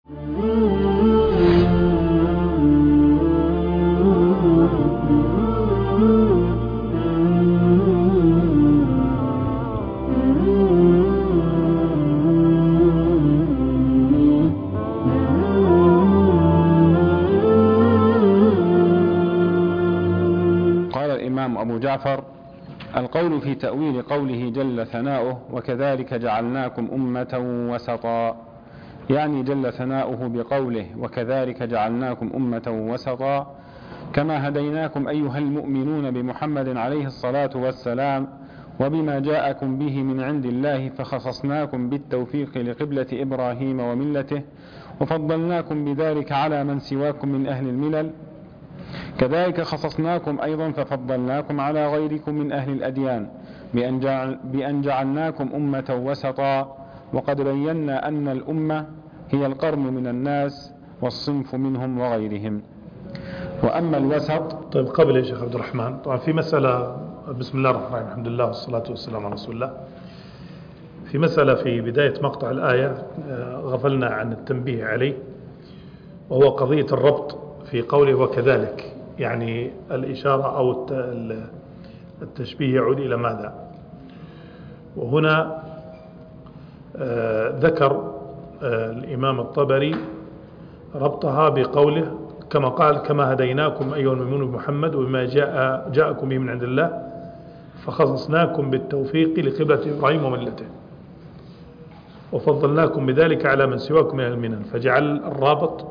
قال الإمام أبو جعفر: القول في تأويل قوله جل ثناؤه وكذلك جعلناكم أمة وسطا، يعني جل ثناؤه بقوله وكذلك جعلناكم أمة وسطا كما هديناكم أيها المؤمنون بمحمد عليه الصلاة والسلام وبما جاءكم به من عند الله، فخصصناكم بالتوفيق لقبلة إبراهيم وملته وفضلناكم بذلك على من سواكم من أهل الملل، كذلك خصصناكم أيضا ففضلناكم على غيركم من أهل الأديان بأن جعلناكم أمة وسطا، وقد بينا أن الأمة هي القرن من الناس والصنف منهم وغيرهم. وأما الوسط. طيب قبل يا شيخ عبد الرحمن، طبعا في مسألة، بسم الله الرحمن الرحيم، الحمد لله والصلاة والسلام على رسول الله. في مسألة في بداية مقطع الآية غفلنا عن التنبيه عليه، وهو قضية الربط في قوله وكذلك، يعني الإشارة أو التشبيه يعود إلى ماذا؟ وهنا ذكر الإمام الطبري ربطها بقوله كما قال كما هديناكم أيها المؤمنون بمحمد وبما جاءكم به من عند الله فخصصناكم بالتوفيق لقبلة إبراهيم وملته وفضلناكم بذلك على من سواكم من المنن، فجعل الرابط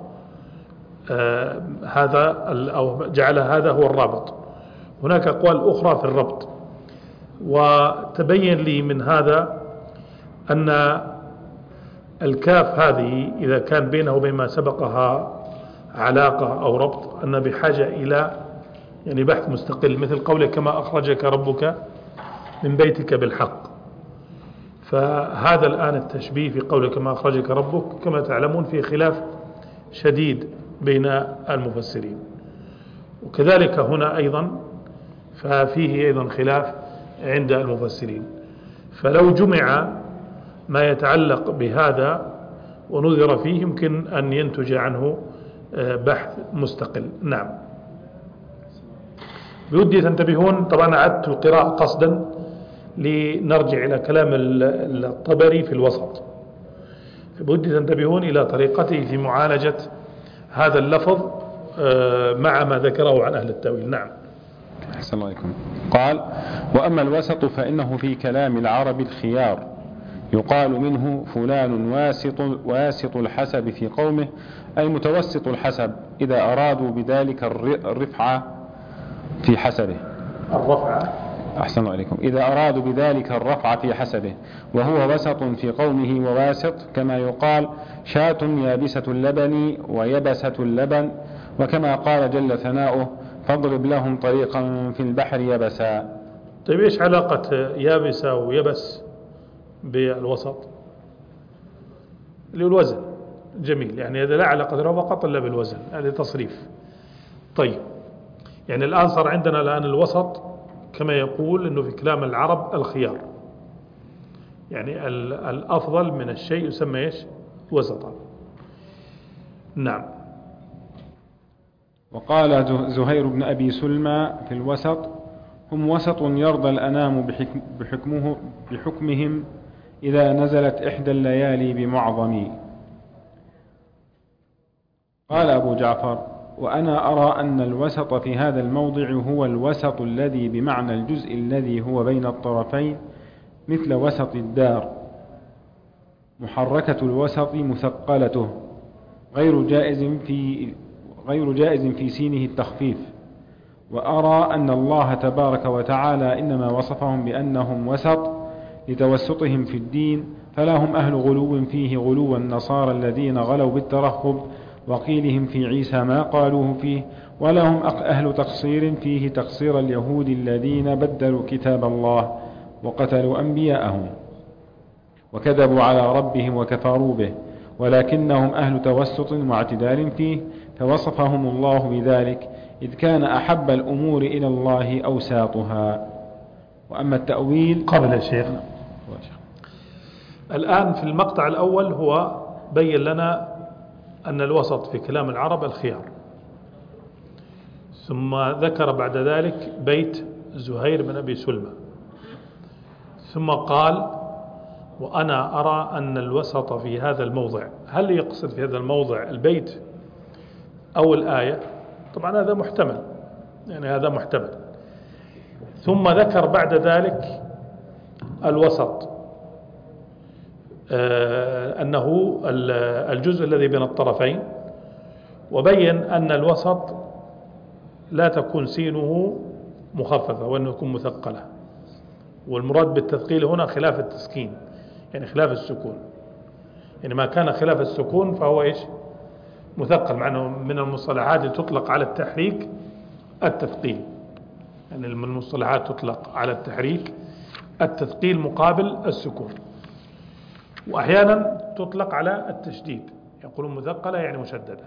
هذا أو جعل هذا هو الرابط. هناك أقوال أخرى في الربط، وتبين لي من هذا أن الكاف هذه إذا كان بينه وبين ما سبقها علاقة أو ربط أن بحاجة إلى يعني بحث مستقل، مثل قوله كما أخرجك ربك من بيتك بالحق. فهذا الآن التشبيه في قوله كما أخرجك ربك كما تعلمون في خلاف شديد بين المفسرين، وكذلك هنا أيضا ففيه أيضا خلاف عند المفسرين. فلو جمع ما يتعلق بهذا ونظر فيه يمكن أن ينتج عنه بحث مستقل. نعم. بودي تنتبهون، طبعا أعدت القراءة قصدا لنرجع إلى كلام الطبري في الوسط، بودي تنتبهون إلى طريقته في معالجة هذا اللفظ مع ما ذكره عن أهل التأويل. نعم. أحسن الله عليكم. قال: وأما الوسط فإنه في كلام العرب الخيار، يقال منه فلان واسط الحسب في قومه، أي متوسط الحسب، إذا أرادوا بذلك الرفعة في حسبه. الرفعة. أحسن الله عليكم. إذا أرادوا بذلك الرفع في حسبه، وهو وسط في قومه وواسط، كما يقال شاة يابسة اللبن ويبسة اللبن، وكما قال جل ثناؤه فاضرب لهم طريقا في البحر يبسا. طيب إيش علاقة يابسة ويبس بالوسط؟ الوزن. جميل، يعني هذا لا علاقة له فقط إلا بالوزن، هذا تصريف. طيب يعني الآن صار عندنا الآن الوسط كما يقول أنه في كلام العرب الخيار، يعني الأفضل من الشيء يسمى إيش؟ وسطا. نعم. وقال زهير بن أبي سلمى في الوسط: هم وسط يرضى الأنام بحكمهم إذا نزلت إحدى الليالي بمعظم. قال أبو جعفر: وأنا أرى أن الوسط في هذا الموضع هو الوسط الذي بمعنى الجزء الذي هو بين الطرفين، مثل وسط الدار، محركة الوسط مثقلته، غير جائز في سينه التخفيف. وأرى أن الله تبارك وتعالى إنما وصفهم بأنهم وسط لتوسطهم في الدين، فلا هم أهل غلو فيه غلو النصارى الذين غلوا بالترهب وقيلهم في عيسى ما قالوه فيه، ولا هم أهل تقصير فيه تقصير اليهود الذين بدلوا كتاب الله وقتلوا أنبياءهم وكذبوا على ربهم وكفروا به، ولكنهم أهل توسط واعتدال فيه، فوصفهم الله بذلك إذ كان أحب الأمور إلى الله أوساطها. وأما التأويل قبل يا شيخ، الآن في المقطع الأول هو بين لنا أن الوسط في كلام العرب الخيار. ثم ذكر بعد ذلك بيت زهير بن أبي سلمى، ثم قال وأنا أرى أن الوسط في هذا الموضع. هل يقصد في هذا الموضع البيت أو الآية؟ طبعا هذا محتمل، يعني هذا محتمل. ثم ذكر بعد ذلك الوسط أنه الجزء الذي بين الطرفين، وبين أن الوسط لا تكون سينه مخففة وأنه يكون مثقلة، والمراد بالتثقيل هنا خلاف التسكين، يعني خلاف السكون. يعني ما كان خلاف السكون فهو إيش؟ مثقل، مع أنه من المصطلحات تطلق على التحريك التثقيل، يعني من المصطلحات تطلق على التحريك التثقيل مقابل السكون، وأحيانا تطلق على التشديد، يقولون مثقلة يعني مشددة.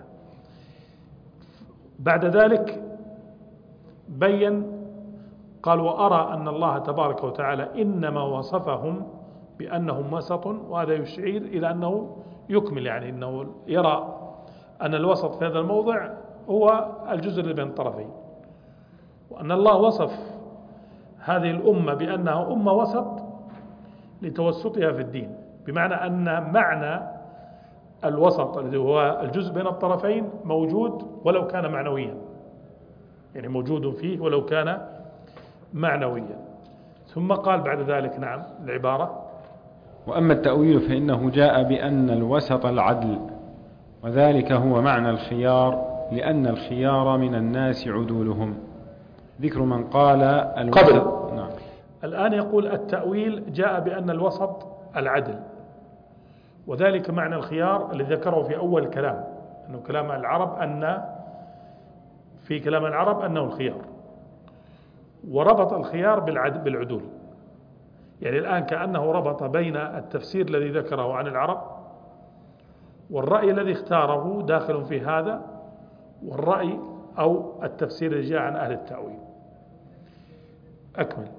بعد ذلك بين قال وأرى أن الله تبارك وتعالى إنما وصفهم بأنهم وسط، وهذا يشير إلى أنه يكمل، يعني أنه يرى أن الوسط في هذا الموضع هو الجزء اللي بين الطرفين، وأن الله وصف هذه الأمة بأنها أمة وسط لتوسطها في الدين، بمعنى أن معنى الوسط الذي هو الجزء بين الطرفين موجود ولو كان معنويا، يعني موجود فيه ولو كان معنويا. ثم قال بعد ذلك نعم العبارة وأما التأويل فإنه جاء بأن الوسط العدل، وذلك هو معنى الخيار، لأن الخيار من الناس عدولهم. ذكر من قال الوسط. نعم. الآن يقول التأويل جاء بأن الوسط العدل، وذلك معنى الخيار اللي ذكره في أول الكلام، أنه كلام العرب أن في كلام العرب أنه الخيار، وربط الخيار بالعدول. يعني الآن كأنه ربط بين التفسير الذي ذكره عن العرب والرأي الذي اختاره داخل في هذا، والرأي أو التفسير الذي جاء عن أهل التأويل. أكمل.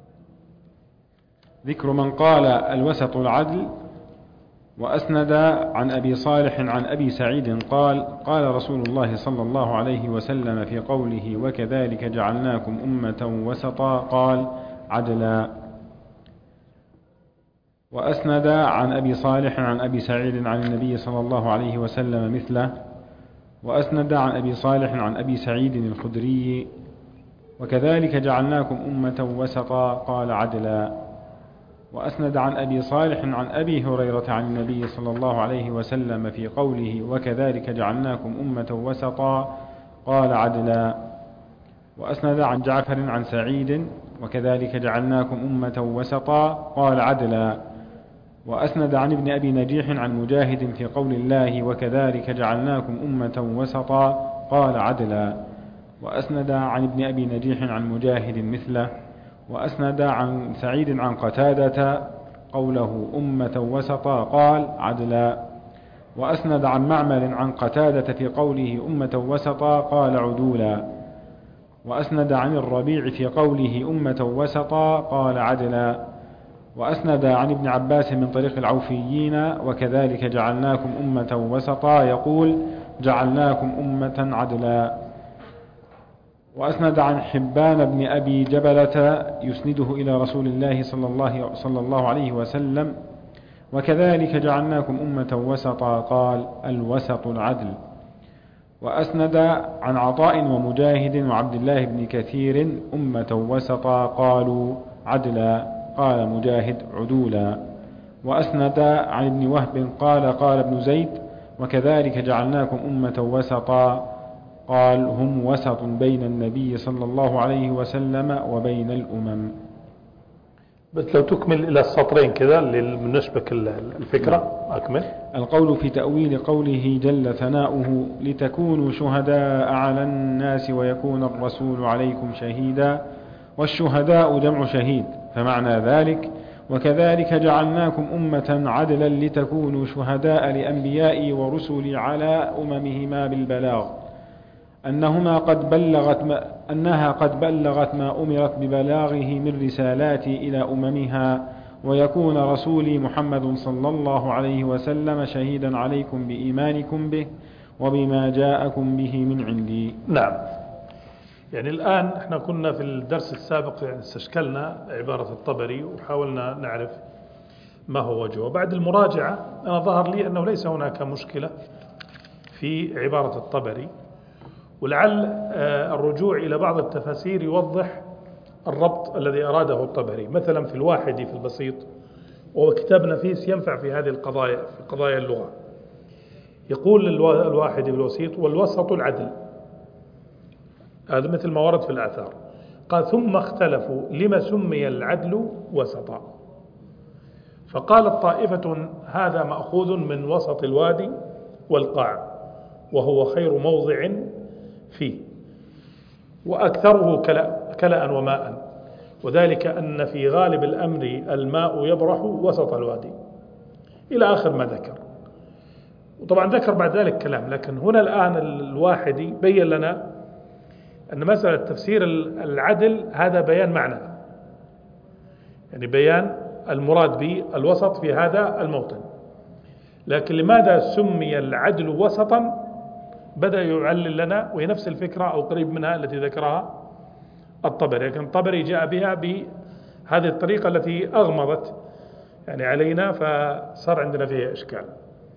ذكر من قال الوسط العدل. وأسند عن أبي صالح عن أبي سعيد قال قال رسول الله صلى الله عليه وسلم في قوله وكذلك جعلناكم أمة وسطا قال عدلا. وأسند عن أبي صالح عن أبي سعيد عن النبي صلى الله عليه وسلم مثله. وأسند عن أبي صالح عن أبي سعيد الخدري وكذلك جعلناكم أمة وسطا قال عدلا. وأسند عن أبي صالح عن أبي هريرة عن النبي صلى الله عليه وسلم في قوله وكذلك جعلناكم أمة وسطا قال عدلا. وأسند عن جعفر عن سعيد وكذلك جعلناكم أمة وسطا قال عدلا. وأسند عن ابن أبي نجيح عن مجاهد في قول الله وكذلك جعلناكم أمة وسطا قال عدلا. وأسند عن ابن أبي نجيح عن مجاهد مثله. وأسند عن سعيد عن قتادة قوله أمة وسطا قال عدلا. وأسند عن معمر عن قتادة في قوله أمة وسطا قال عدولا. وأسند عن الربيع في قوله أمة وسطا قال عدلا. وأسند عن ابن عباس من طريق العوفيين وكذلك جعلناكم أمة وسطا يقول جعلناكم أمة عدلا. وأسند عن حبان بن أبي جبلة يسنده إلى رسول الله صلى الله عليه وسلم وكذلك جعلناكم أمة وسطا قال الوسط العدل. وأسند عن عطاء ومجاهد وعبد الله بن كثير أمة وسطا قالوا عدلا قال مجاهد عدولا. وأسند عن ابن وهب قال ابن زيد وكذلك جعلناكم أمة وسطا قال هم وسط بين النبي صلى الله عليه وسلم وبين الأمم. بس لو تكمل إلى السطرين كذا لنشبك الفكرة. أكمل. القول في تأويل قوله جل ثناؤه لتكونوا شهداء على الناس ويكون الرسول عليكم شهيدا. والشهداء جمع شهيد، فمعنى ذلك وكذلك جعلناكم أمة عدلا لتكونوا شهداء لأنبيائي ورسلي على أممهما بالبلاغ أنها قد بلغت ما أمرت ببلاغه من رسالاتي إلى أممها ويكون رسولي محمد صلى الله عليه وسلم شهيدا عليكم بإيمانكم به وبما جاءكم به من عندي. نعم. يعني الآن احنا كنا في الدرس السابق يعني استشكلنا عبارة الطبري وحاولنا نعرف ما هو وجهه. بعد المراجعة أنا ظهر لي أنه ليس هناك مشكلة في عبارة الطبري، ولعل الرجوع إلى بعض التفاسير يوضح الربط الذي أراده الطبري. مثلا في الواحدي في البسيط، وهو كتاب نفيس ينفع في هذه القضايا، في قضايا اللغة، يقول الواحدي بالوسيط: والوسط العدل. هذا مثل ما ورد في الآثار. قال: ثم اختلفوا لما سمي العدل وسطا، فقالت طائفة: هذا مأخوذ من وسط الوادي والقاع، وهو خير موضع فيه، وأكثره كلأ وماء، وذلك أن في غالب الأمر الماء يبرح وسط الوادي، إلى آخر ما ذكر. وطبعا ذكر بعد ذلك كلام، لكن هنا الآن الواحدي بين لنا أن مسألة تفسير العدل هذا بيان معنى، يعني بيان المراد بالوسط في هذا الموطن. لكن لماذا سمي العدل وسطا بدأ يعلل لنا، وهي نفس الفكرة أو قريب منها التي ذكرها الطبري، لكن الطبري جاء بها بهذه الطريقة التي أغمضت يعني علينا، فصار عندنا فيها إشكال.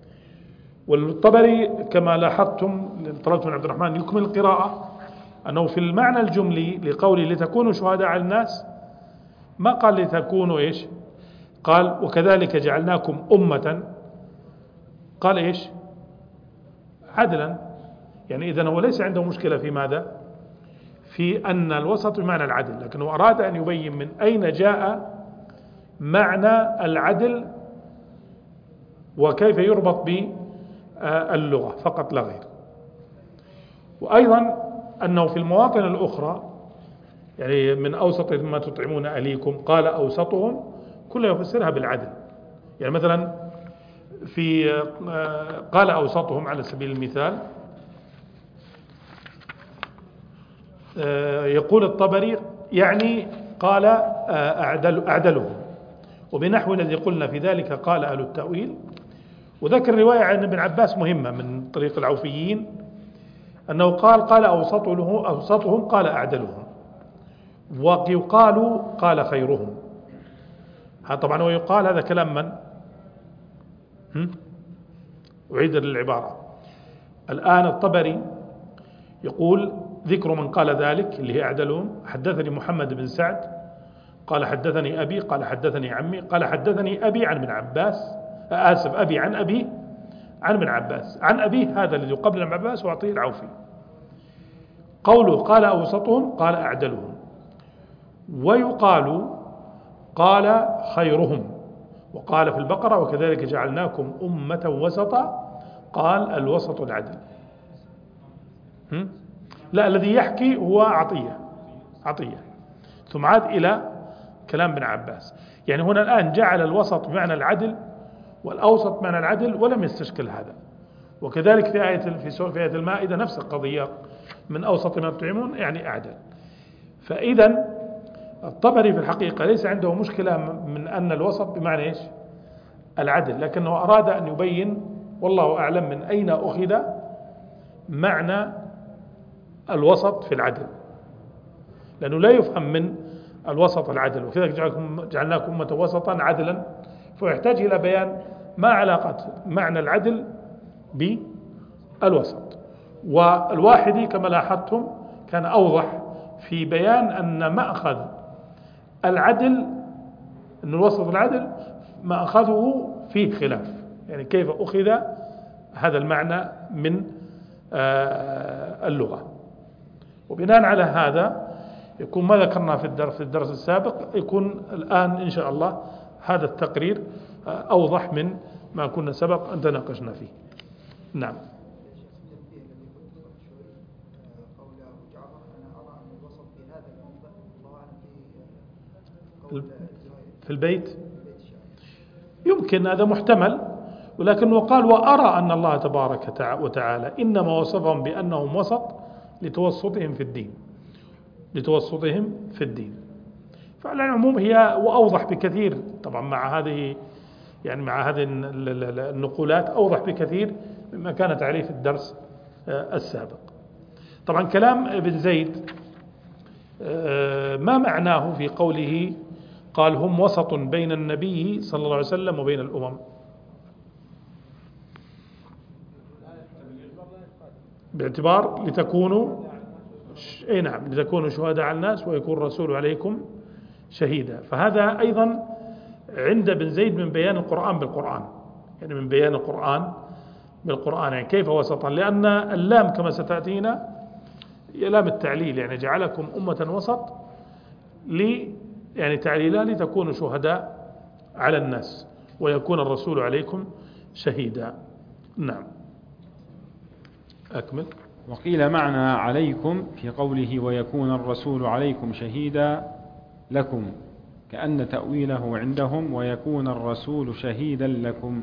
والطبري كما لاحظتم طلبت من عبد الرحمن يكمل القراءة، أنه في المعنى الجملي لقوله لتكونوا شهداء على الناس ما قال لتكونوا إيش، قال وكذلك جعلناكم أمة، قال إيش، عدلا. يعني إذن هو ليس عنده مشكلة في ماذا، في أن الوسط بمعنى العدل، لكنه أراد أن يبين من أين جاء معنى العدل وكيف يربط باللغة فقط لا غير. وأيضا أنه في المواطن الأخرى يعني من أوسط ما تطعمون أهليكم قال أوسطهم كله يفسرها بالعدل. يعني مثلا في قال أوسطهم على سبيل المثال يقول الطبري يعني قال أعدلهم، وبنحو الذي قلنا في ذلك قال أهل التأويل. وذكر رواية عن ابن عباس مهمة من طريق العوفيين أنه قال أوسطهم قال أعدلهم، ويقال قال خيرهم. طبعا ويقال هذا كلام من؟ أعيد العبارة. الآن الطبري يقول ذكر من قال ذلك اللي هي أعدلهم: حدثني محمد بن سعد قال حدثني أبي قال حدثني عمي قال حدثني أبي عن ابن عباس، أبي عن أبي عن ابن عباس عن أبيه، هذا الذي قبل ابن عباس وأعطيه العوفي. قوله قال أوسطهم قال أعدلهم، ويقال قال خيرهم. وقال في البقرة وكذلك جعلناكم أمة وسطا قال الوسط العدل. لا، الذي يحكي هو عطية ثم عاد إلى كلام ابن عباس. يعني هنا الآن جعل الوسط بمعنى العدل والأوسط بمعنى العدل ولم يستشكل هذا. وكذلك في آية المائدة نفس القضية: من أوسط ما تطعمون يعني أعدل. فإذا الطبري في الحقيقة ليس عنده مشكلة من أن الوسط بمعنى إيش، العدل، لكنه أراد أن يبين والله أعلم من أين أخذ معنى الوسط في العدل، لأنه لا يفهم من الوسط العدل. وكذلك جعلناكم أمة وسطا عدلا، فيحتاج إلى بيان ما علاقة معنى العدل بالوسط. والواحدي كما لاحظتم كان أوضح في بيان أن مأخذ العدل، أن الوسط العدل مأخذه فيه خلاف، يعني كيف أخذ هذا المعنى من اللغة. وبناء على هذا يكون ما ذكرنا في الدرس السابق يكون الآن إن شاء الله هذا التقرير أوضح من ما كنا سبق أن تناقشنا فيه. نعم. في البيت يمكن هذا محتمل، ولكنه قال وأرى أن الله تبارك وتعالى إنما وصفهم بأنهم وسط لتوسطهم في الدين، فعلى العموم هي وأوضح بكثير طبعا مع هذه يعني مع هذه النقولات أوضح بكثير مما كانت عليه في الدرس السابق. طبعا كلام ابن زيد ما معناه في قوله قال هم وسط بين النبي صلى الله عليه وسلم وبين الأمم؟ باعتبار لتكونوا نعم لتكونوا شهداء على الناس ويكون الرسول عليكم شهيدا. فهذا أيضا عند ابن زيد من بيان القرآن بالقرآن، يعني من بيان القرآن بالقرآن. يعني كيف وسطا؟ لأن اللام كما ستأتينا هي لام التعليل، يعني جعلكم أمة وسط يعني تعليلا لتكونوا شهداء على الناس ويكون الرسول عليكم شهيدا. نعم أكمل. وقيل معنى عليكم في قوله ويكون الرسول عليكم شهيدا لكم، كأن تأويله عندهم ويكون الرسول شهيدا لكم.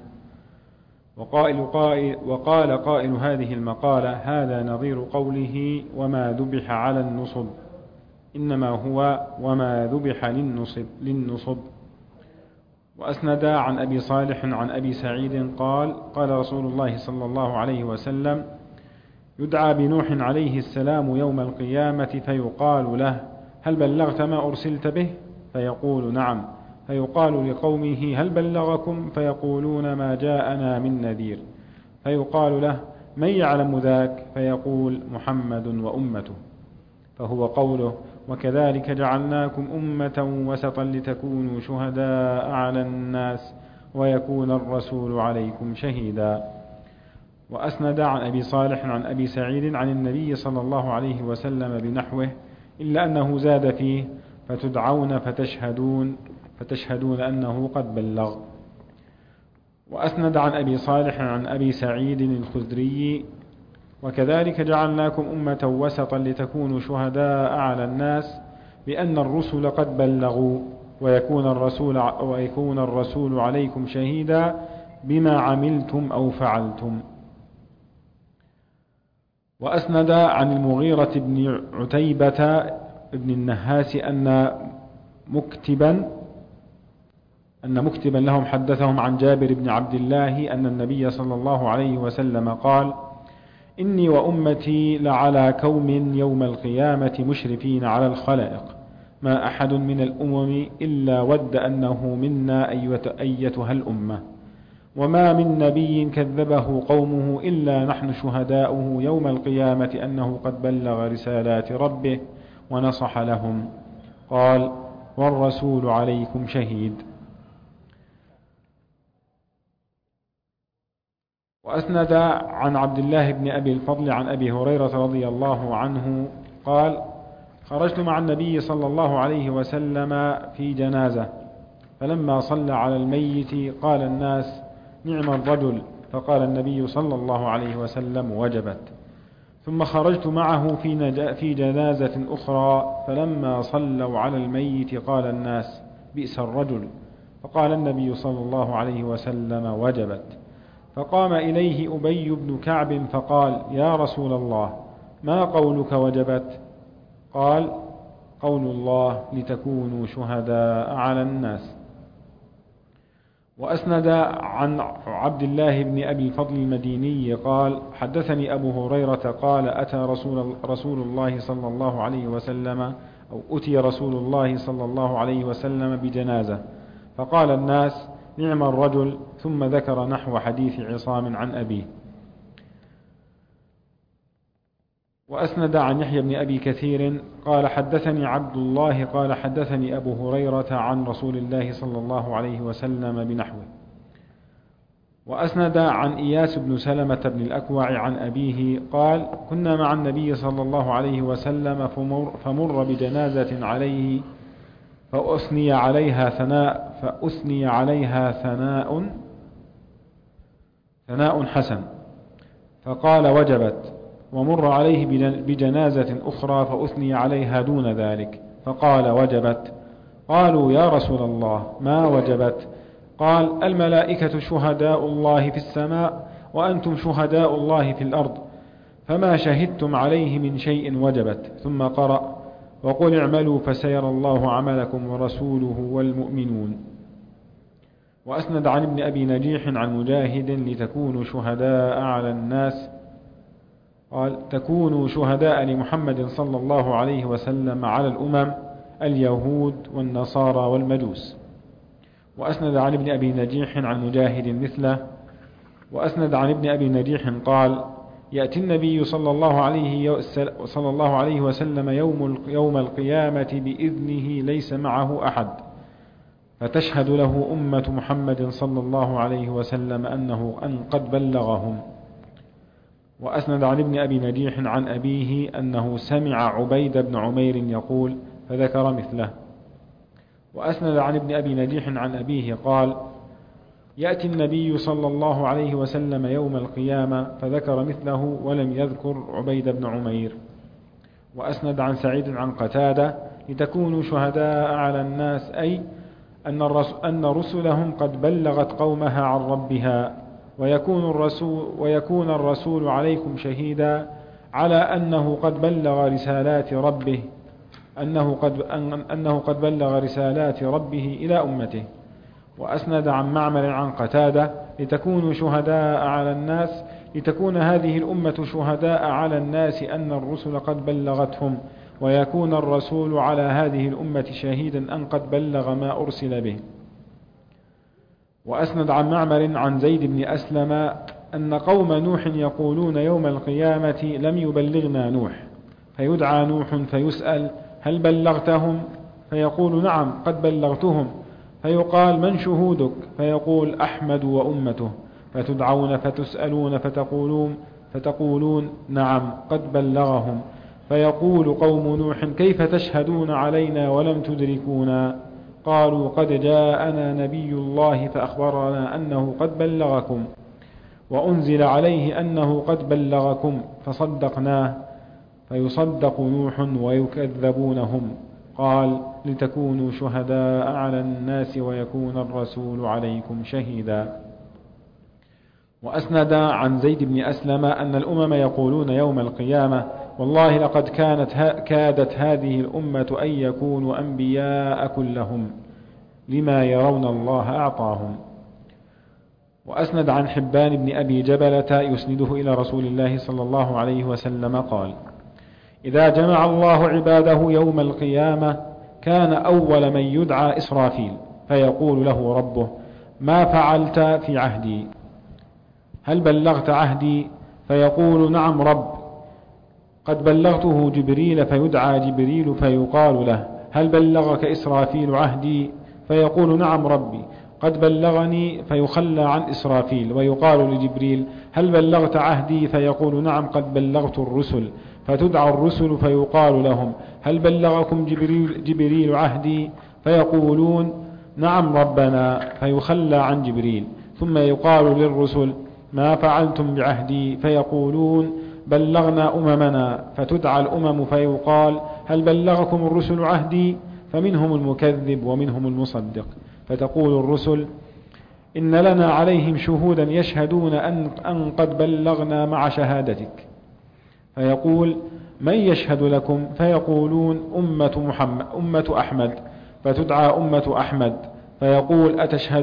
وقال قائل هذه المقالة هذا نظير قوله وما ذبح على النصب، إنما هو وما ذبح للنصب. وأسند عن أبي صالح عن أبي سعيد قال قال رسول الله صلى الله عليه وسلم يدعى بنوح عليه السلام يوم القيامة فيقال له هل بلغت ما أرسلت به؟ فيقول نعم. فيقال لقومه هل بلغكم؟ فيقولون ما جاءنا من نذير. فيقال له من يعلم ذاك؟ فيقول محمد وأمته. فهو قوله وكذلك جعلناكم أمة وسطا لتكونوا شهداء على الناس ويكون الرسول عليكم شهيدا. وأسند عن أبي صالح عن أبي سعيد عن النبي صلى الله عليه وسلم بنحوه إلا أنه زاد فيه فتدعون فتشهدون أنه قد بلغ. وأسند عن أبي صالح عن أبي سعيد الخدري وكذلك جعلناكم أمة وسطا لتكونوا شهداء على الناس بأن الرسل قد بلغوا ويكون الرسول عليكم شهيدا بما عملتم أو فعلتم. وأسند عن المغيرة بن عتيبة بن النهاس أن مكتبا لهم حدثهم عن جابر بن عبد الله أن النبي صلى الله عليه وسلم قال إني وأمتي لعلى كوم يوم القيامة مشرفين على الخلائق ما أحد من الأمم إلا ود أنه منا أيتها الأمة وما من نبي كذبه قومه إلا نحن شهداؤه يوم القيامة أنه قد بلغ رسالات ربه ونصح لهم. قال والرسول عليكم شهيد. وأسند عن عبد الله بن أبي الفضل عن أبي هريرة رضي الله عنه قال خرجت مع النبي صلى الله عليه وسلم في جنازة فلما صلى على الميت قال الناس نعم الرجل، فقال النبي صلى الله عليه وسلم وجبت. ثم خرجت معه في جنازة أخرى فلما صلوا على الميت قال الناس بئس الرجل، فقال النبي صلى الله عليه وسلم وجبت. فقام إليه أبي بن كعب فقال يا رسول الله ما قولك وجبت؟ قال قول الله لتكونوا شهداء على الناس. وأسند عن عبد الله بن أبي الفضل المديني قال حدثني أبو هريرة قال أتي رسول الله صلى الله عليه وسلم بجنازة فقال الناس نعم الرجل، ثم ذكر نحو حديث عصام عن أبيه. وأسند عن يحيى بن أبي كثير قال حدثني عبد الله قال حدثني أبو هريرة عن رسول الله صلى الله عليه وسلم بنحوه. وأسند عن إياس بن سلمة بن الأكوع عن أبيه قال كنا مع النبي صلى الله عليه وسلم فمر بجنازة عليه فأثني عليها ثناء حسن فقال وجبت. ومر عليه بجنازة أخرى فأثني عليها دون ذلك فقال وجبت. قالوا يا رسول الله ما وجبت؟ قال الملائكة شهداء الله في السماء وأنتم شهداء الله في الأرض، فما شهدتم عليه من شيء وجبت. ثم قرأ وقل اعملوا فسيرى الله عملكم ورسوله والمؤمنون. وأسند عن ابن أبي نجيح عن مجاهد لتكونوا شهداء على الناس قال تكونوا شهداء لمحمد صلى الله عليه وسلم على الأمم اليهود والنصارى والمجوس. وأسند عن ابن أبي نجيح عن مجاهد مثله. وأسند عن ابن أبي نجيح قال يأتي النبي صلى الله عليه وسلم يوم القيامة بإذنه ليس معه أحد، فتشهد له أمة محمد صلى الله عليه وسلم أن قد بلغهم. وأسند عن ابن أبي نجيح عن أبيه أنه سمع عبيد بن عمير يقول فذكر مثله. وأسند عن ابن أبي نجيح عن أبيه قال يأتي النبي صلى الله عليه وسلم يوم القيامة فذكر مثله ولم يذكر عبيد بن عمير. وأسند عن سعيد عن قتادة لتكونوا شهداء على الناس، أي أن رسلهم قد بلغت قومها عن ربها، ويكون الرسول عليكم شهيدا على أنه قد بلغ رسالات ربه أنه قد بلغ رسالات ربه إلى أمته. وأسند عن معمر عن قتادة لتكونوا شهداء على الناس، لتكون هذه الأمة شهداء على الناس أن الرسل قد بلغتهم، ويكون الرسول على هذه الأمة شهيدا أن قد بلغ ما أرسل به. وأسند عن معمر عن زيد بن أسلم أن قوم نوح يقولون يوم القيامة لم يبلغنا نوح، فيدعى نوح فيسأل هل بلغتهم؟ فيقول نعم قد بلغتهم. فيقال من شهودك؟ فيقول أحمد وأمته. فتدعون فتسألون فتقولون نعم قد بلغهم. فيقول قوم نوح كيف تشهدون علينا ولم تدركونا؟ قالوا قد جاءنا نبي الله فأخبرنا أنه قد بلغكم، وأنزل عليه أنه قد بلغكم فصدقناه. فيصدق نوح ويكذبونهم. قال لتكونوا شهداء على الناس ويكون الرسول عليكم شهيدا. وأسند عن زيد بن أسلم أن الأمم يقولون يوم القيامة والله لقد كادت هذه الأمة أن يكونوا أنبياء كلهم لما يرون الله أعطاهم. وأسند عن حبان بن أبي جبلة يسنده إلى رسول الله صلى الله عليه وسلم قال إذا جمع الله عباده يوم القيامة كان أول من يدعى إسرافيل، فيقول له ربه ما فعلت في عهدي؟ هل بلغت عهدي؟ فيقول نعم رب قد بلغته جبريل. فيدعى جبريل فيقال له هل بلغك إسرافيل عهدي؟ فيقول نعم ربي قد بلغني. فيخلى عن إسرافيل ويقال لجبريل هل بلغت عهدي؟ فيقول نعم قد بلغت الرسل. فتدعى الرسل فيقال لهم هل بلغكم جبريل عهدي؟ فيقولون نعم ربنا. فيخلى عن جبريل. ثم يقال للرسل ما فعلتم بعهدي؟ فيقولون بلغنا أممنا. فتدعى الأمم فيقال هل بلغكم الرسل عهدي؟ فمنهم المكذب ومنهم المصدق. فتقول الرسل إن لنا عليهم شهودا يشهدون أن قد بلغنا مع شهادتك. فيقول من يشهد لكم؟ فيقولون أمة أحمد. فتدعى أمة أحمد فيقول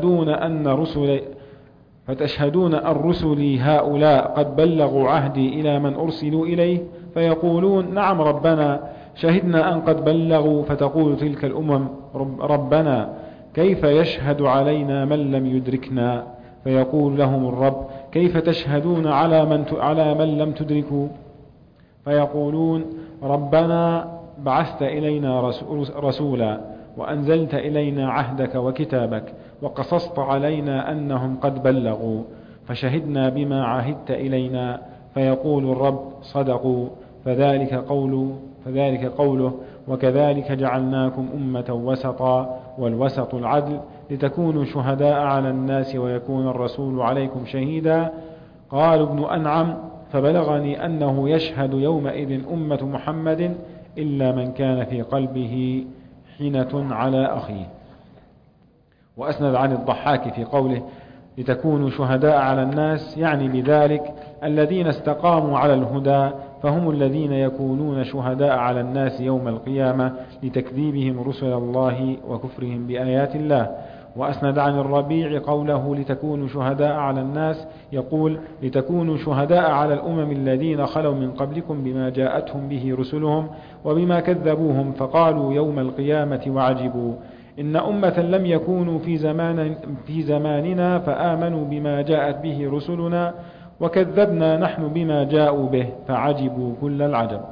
فتشهدون الرسل هؤلاء قد بلغوا عهدي إلى من أرسلوا إليه؟ فيقولون نعم ربنا شهدنا أن قد بلغوا. فتقول تلك الأمم ربنا كيف يشهد علينا من لم يدركنا؟ فيقول لهم الرب كيف تشهدون على من لم تدركوا؟ فيقولون ربنا بعثت إلينا رسولا وأنزلت إلينا عهدك وكتابك وقصصت علينا أنهم قد بلغوا فشهدنا بما عهدت إلينا. فيقول الرب صدقوا. فذلك قوله وكذلك جعلناكم أمة وسطا، والوسط العدل، لتكونوا شهداء على الناس ويكون الرسول عليكم شهيدا. قال ابن أنعم فبلغني أنه يشهد يومئذ أمة محمد إلا من كان في قلبه حنة على أخيه. وأسند عن الضحاك في قوله لتكونوا شهداء على الناس، يعني بذلك الذين استقاموا على الهدى فهم الذين يكونون شهداء على الناس يوم القيامة لتكذيبهم رسل الله وكفرهم بآيات الله. وأسند عن الربيع قوله لتكونوا شهداء على الناس، يقول لتكونوا شهداء على الأمم الذين خلوا من قبلكم بما جاءتهم به رسلهم وبما كذبوهم فقالوا يوم القيامة وعجبوا إن أمة لم يكونوا في زماننا فآمنوا بما جاءت به رسلنا وكذبنا نحن بما جاءوا به فعجبوا كل العجب.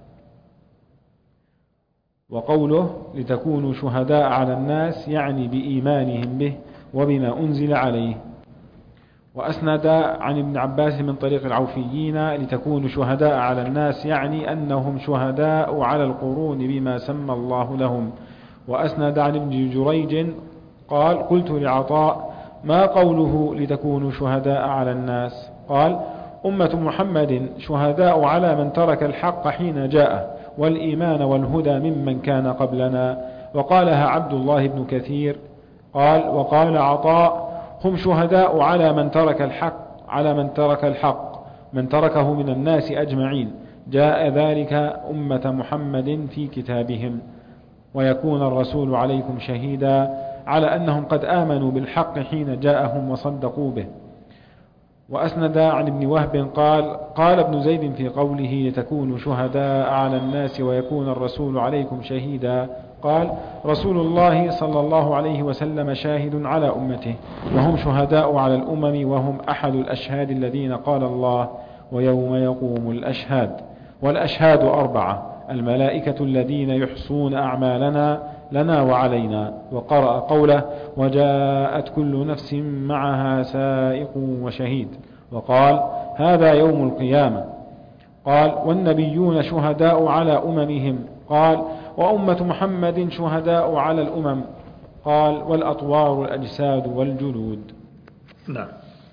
وقوله لتكونوا شهداء على الناس يعني بإيمانهم به وبما أنزل عليه. وأسند عن ابن عباس من طريق العوفيين لتكونوا شهداء على الناس يعني أنهم شهداء على القرون بما سمى الله لهم. وأسند عن ابن جريج قال قلت لعطاء ما قوله لتكونوا شهداء على الناس؟ قال أمة محمد شهداء على من ترك الحق حين جاءه والإيمان والهدى ممن كان قبلنا. وقالها عبد الله بن كثير قال وقال عطاء هم شهداء على من ترك الحق من تركه من الناس أجمعين، جاء ذلك أمة محمد في كتابهم، ويكون الرسول عليكم شهيدا على أنهم قد آمنوا بالحق حين جاءهم وصدقوا به. وأسند عن ابن وهب قال ابن زيد في قوله لتكونوا شهداء على الناس ويكون الرسول عليكم شهيدا قال رسول الله صلى الله عليه وسلم شاهد على أمته وهم شهداء على الأمم وهم أحد الأشهاد الذين قال الله ويوم يقوم الأشهاد. والأشهاد 4 الملائكة الذين يحصون أعمالنا لنا وعلينا. وقرأ قوله وجاءت كل نفس معها سائق وشهيد. وقال هذا يوم القيامة. قال والنبيون شهداء على أممهم. قال وأمة محمد شهداء على الأمم. قال والأطوار الأجساد والجلود. نعم.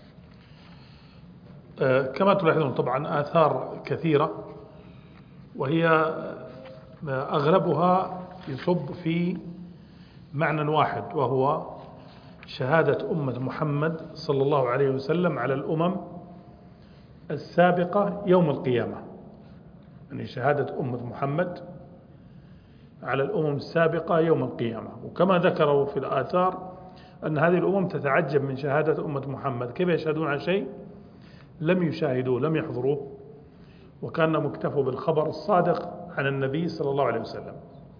كما تلاحظون طبعا آثار كثيرة وهي أغلبها يصب في معنى واحد وهو شهادة أمة محمد صلى الله عليه وسلم على الأمم السابقة يوم القيامة. يعني شهادة أمة محمد على الأمم السابقة يوم القيامة. وكما ذكروا في الآثار أن هذه الأمم تتعجب من شهادة أمة محمد، كيف يشهدون عن شيء لم يشاهدوه لم يحضروه وكان مكتفوا بالخبر الصادق عن النبي صلى الله عليه وسلم.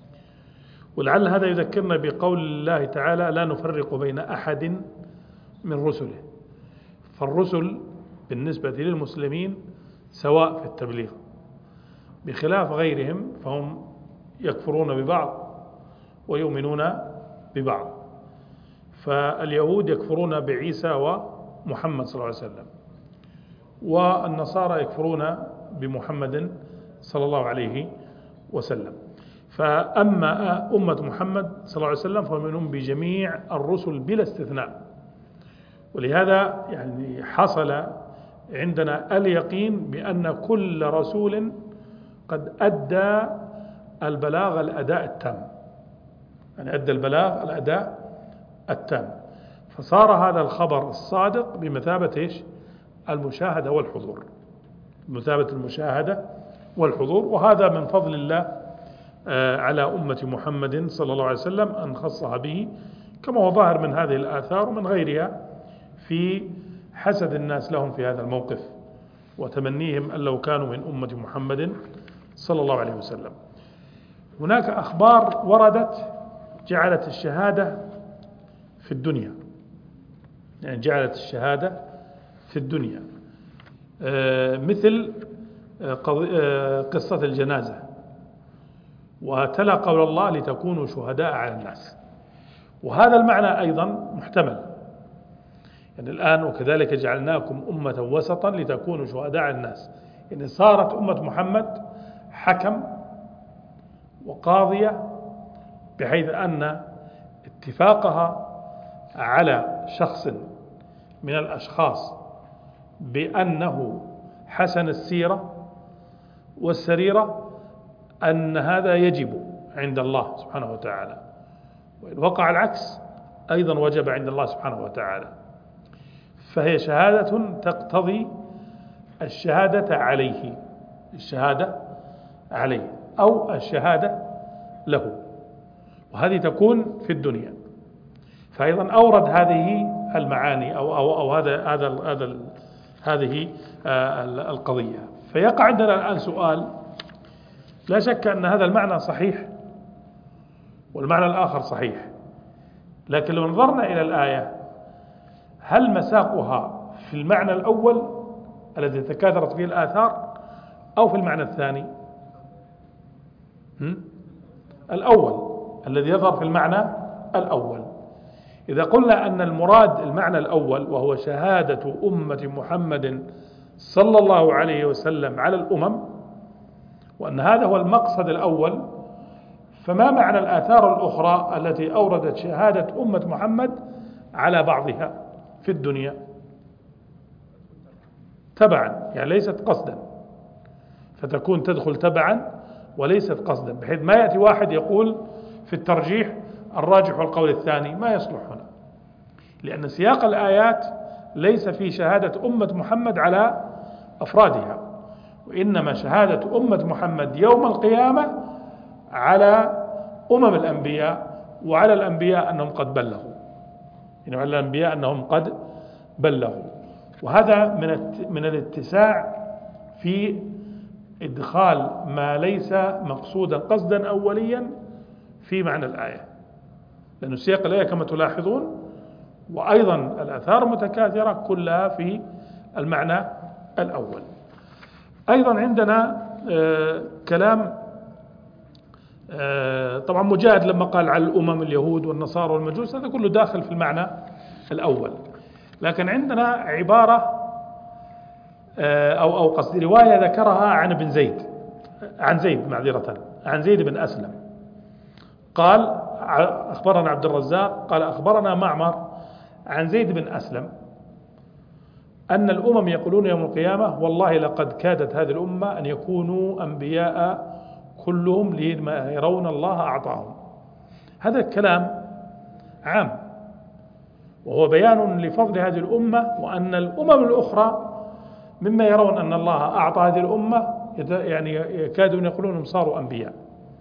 ولعل هذا يذكرنا بقول الله تعالى لا نفرق بين أحد من رسله. فالرسل بالنسبة للمسلمين سواء في التبليغ بخلاف غيرهم فهم يكفرون ببعض ويؤمنون ببعض. فاليهود يكفرون بعيسى ومحمد صلى الله عليه وسلم، والنصارى يكفرون بمحمد صلى الله عليه وسلم. فأما أمة محمد صلى الله عليه وسلم فهم بجميع الرسل بلا استثناء. ولهذا يعني حصل عندنا اليقين بأن كل رسول قد أدى البلاغ الأداء التام، يعني أدى البلاغ الأداء التام. فصار هذا الخبر الصادق بمثابة إيش؟ المشاهدة والحضور، بمثابة المشاهدة والحضور. وهذا من فضل الله على أمة محمد صلى الله عليه وسلم أن خصها به، كما هو ظاهر من هذه الآثار ومن غيرها في حسد الناس لهم في هذا الموقف وتمنيهم أن لو كانوا من أمة محمد صلى الله عليه وسلم. هناك أخبار وردت جعلت الشهادة في الدنيا، يعني جعلت الشهادة في الدنيا، مثل قصة الجنازة وتلا قول الله لتكونوا شهداء على الناس. وهذا المعنى أيضا محتمل، يعني الآن وكذلك جعلناكم أمة وسطا لتكونوا شهداء على الناس، يعني صارت أمة محمد حكم وقاضية، بحيث أن اتفاقها على شخص من الأشخاص بأنه حسن السيرة والسريرة أن هذا يجب عند الله سبحانه وتعالى، وإن وقع العكس أيضا وجب عند الله سبحانه وتعالى. فهي شهادة تقتضي الشهادة عليه، الشهادة عليه أو الشهادة له، وهذه تكون في الدنيا. فأيضا أورد هذه المعاني أو هذه القضية. فيقع عندنا الآن سؤال، لا شك أن هذا المعنى صحيح والمعنى الآخر صحيح، لكن لو نظرنا إلى الآية هل مساقها في المعنى الأول الذي تكاثرت فيه الآثار أو في المعنى الثاني؟ الأول الذي يظهر في المعنى الأول. إذا قلنا أن المراد المعنى الأول وهو شهادة أمة محمد صلى الله عليه وسلم على الأمم، وأن هذا هو المقصد الأول، فما معنى الآثار الأخرى التي أوردت شهادة أمة محمد على بعضها في الدنيا تبعا، يعني ليست قصدا، فتكون تدخل تبعا وليست قصدا، بحيث ما يأتي واحد يقول في الترجيح الراجح والقول الثاني، ما يصلح هنا، لأن سياق الآيات ليس في شهادة أمة محمد على أفرادها، وإنما شهادة أمة محمد يوم القيامة على أمم الأنبياء وعلى الأنبياء أنهم قد بلغوا، يعني على الأنبياء أنهم قد بلغوا. وهذا من الاتساع في إدخال ما ليس مقصودا قصدا أوليا في معنى الآية، لأن سياق الآية كما تلاحظون وأيضا الآثار متكاثرة كلها في المعنى الأول. أيضا عندنا كلام طبعا مجاهد لما قال على الأمم اليهود والنصارى والمجوس، هذا كله داخل في المعنى الأول. لكن عندنا عبارة أو قصدي رواية ذكرها عن ابن زيد، عن زيد بن أسلم، قال أخبرنا عبد الرزاق قال أخبرنا معمر عن زيد بن أسلم أن الأمم يقولون يوم القيامة والله لقد كادت هذه الأمة أن يكونوا أنبياء كلهم لما يرون الله أعطاهم. هذا الكلام عام، وهو بيان لفضل هذه الأمة، وأن الأمم الأخرى مما يرون أن الله أعطى هذه الأمة يعني يكادون يقولون صاروا أنبياء.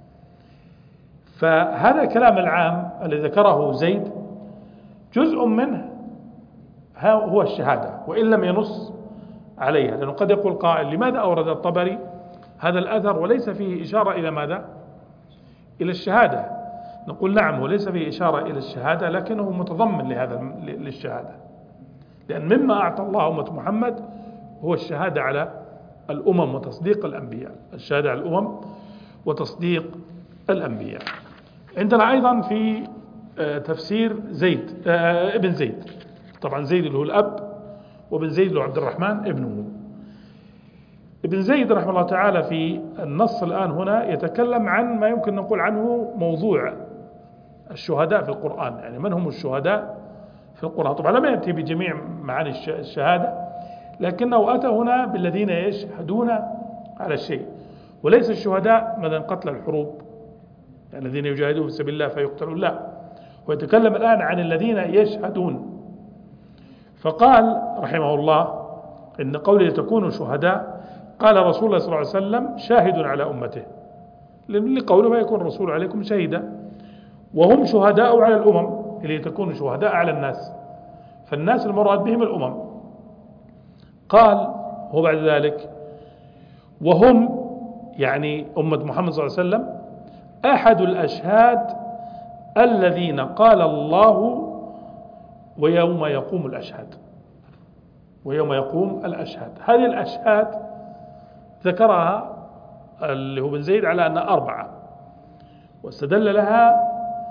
فهذا الكلام العام الذي ذكره زيد جزء منه هو الشهادة، وإن لم ينص عليها، لأنه قد يقول قائل لماذا أورد الطبري هذا الأثر وليس فيه إشارة إلى ماذا؟ إلى الشهادة. نقول نعم، وليس فيه إشارة إلى الشهادة، لكنه متضمن للشهادة، لأن مما أعطى الله أمة محمد هو الشهادة على الأمم وتصديق الأنبياء، الشهادة على الأمم وتصديق الأنبياء. عندنا أيضا في تفسير زيد ابن زيد، طبعا زيد اللي هو الأب، وابن زيد اللي هو عبد الرحمن ابنه. ابن زيد رحمه الله تعالى في النص الآن هنا يتكلم عن ما يمكن نقول عنه موضوع الشهداء في القرآن، يعني من هم الشهداء في القرآن. طبعا لم يأتي بجميع معاني الشهادة، لكنه أتى هنا بالذين يشهدون على الشيء، وليس الشهداء مثلا قتل الحروب، يعني الذين يجاهدون في سبيل الله فيقتلون، لا، ويتكلم الآن عن الذين يشهدون. فقال رحمه الله إن قوله تكونوا شهداء، قال رسول الله صلى الله عليه وسلم شاهد على أمته، لقوله ما يكون الرسول عليكم شهيدا، وهم شهداء على الأمم اللي تكونوا شهداء على الناس، فالناس المراد بهم الأمم. قال هو بعد ذلك وهم يعني أمة محمد صلى الله عليه وسلم أحد الأشهاد الذين قال الله ويوم يقوم الأشهاد، ويوم يقوم الأشهاد. هذه الأشهاد ذكرها اللي هو بن زيد على أن 4، واستدل لها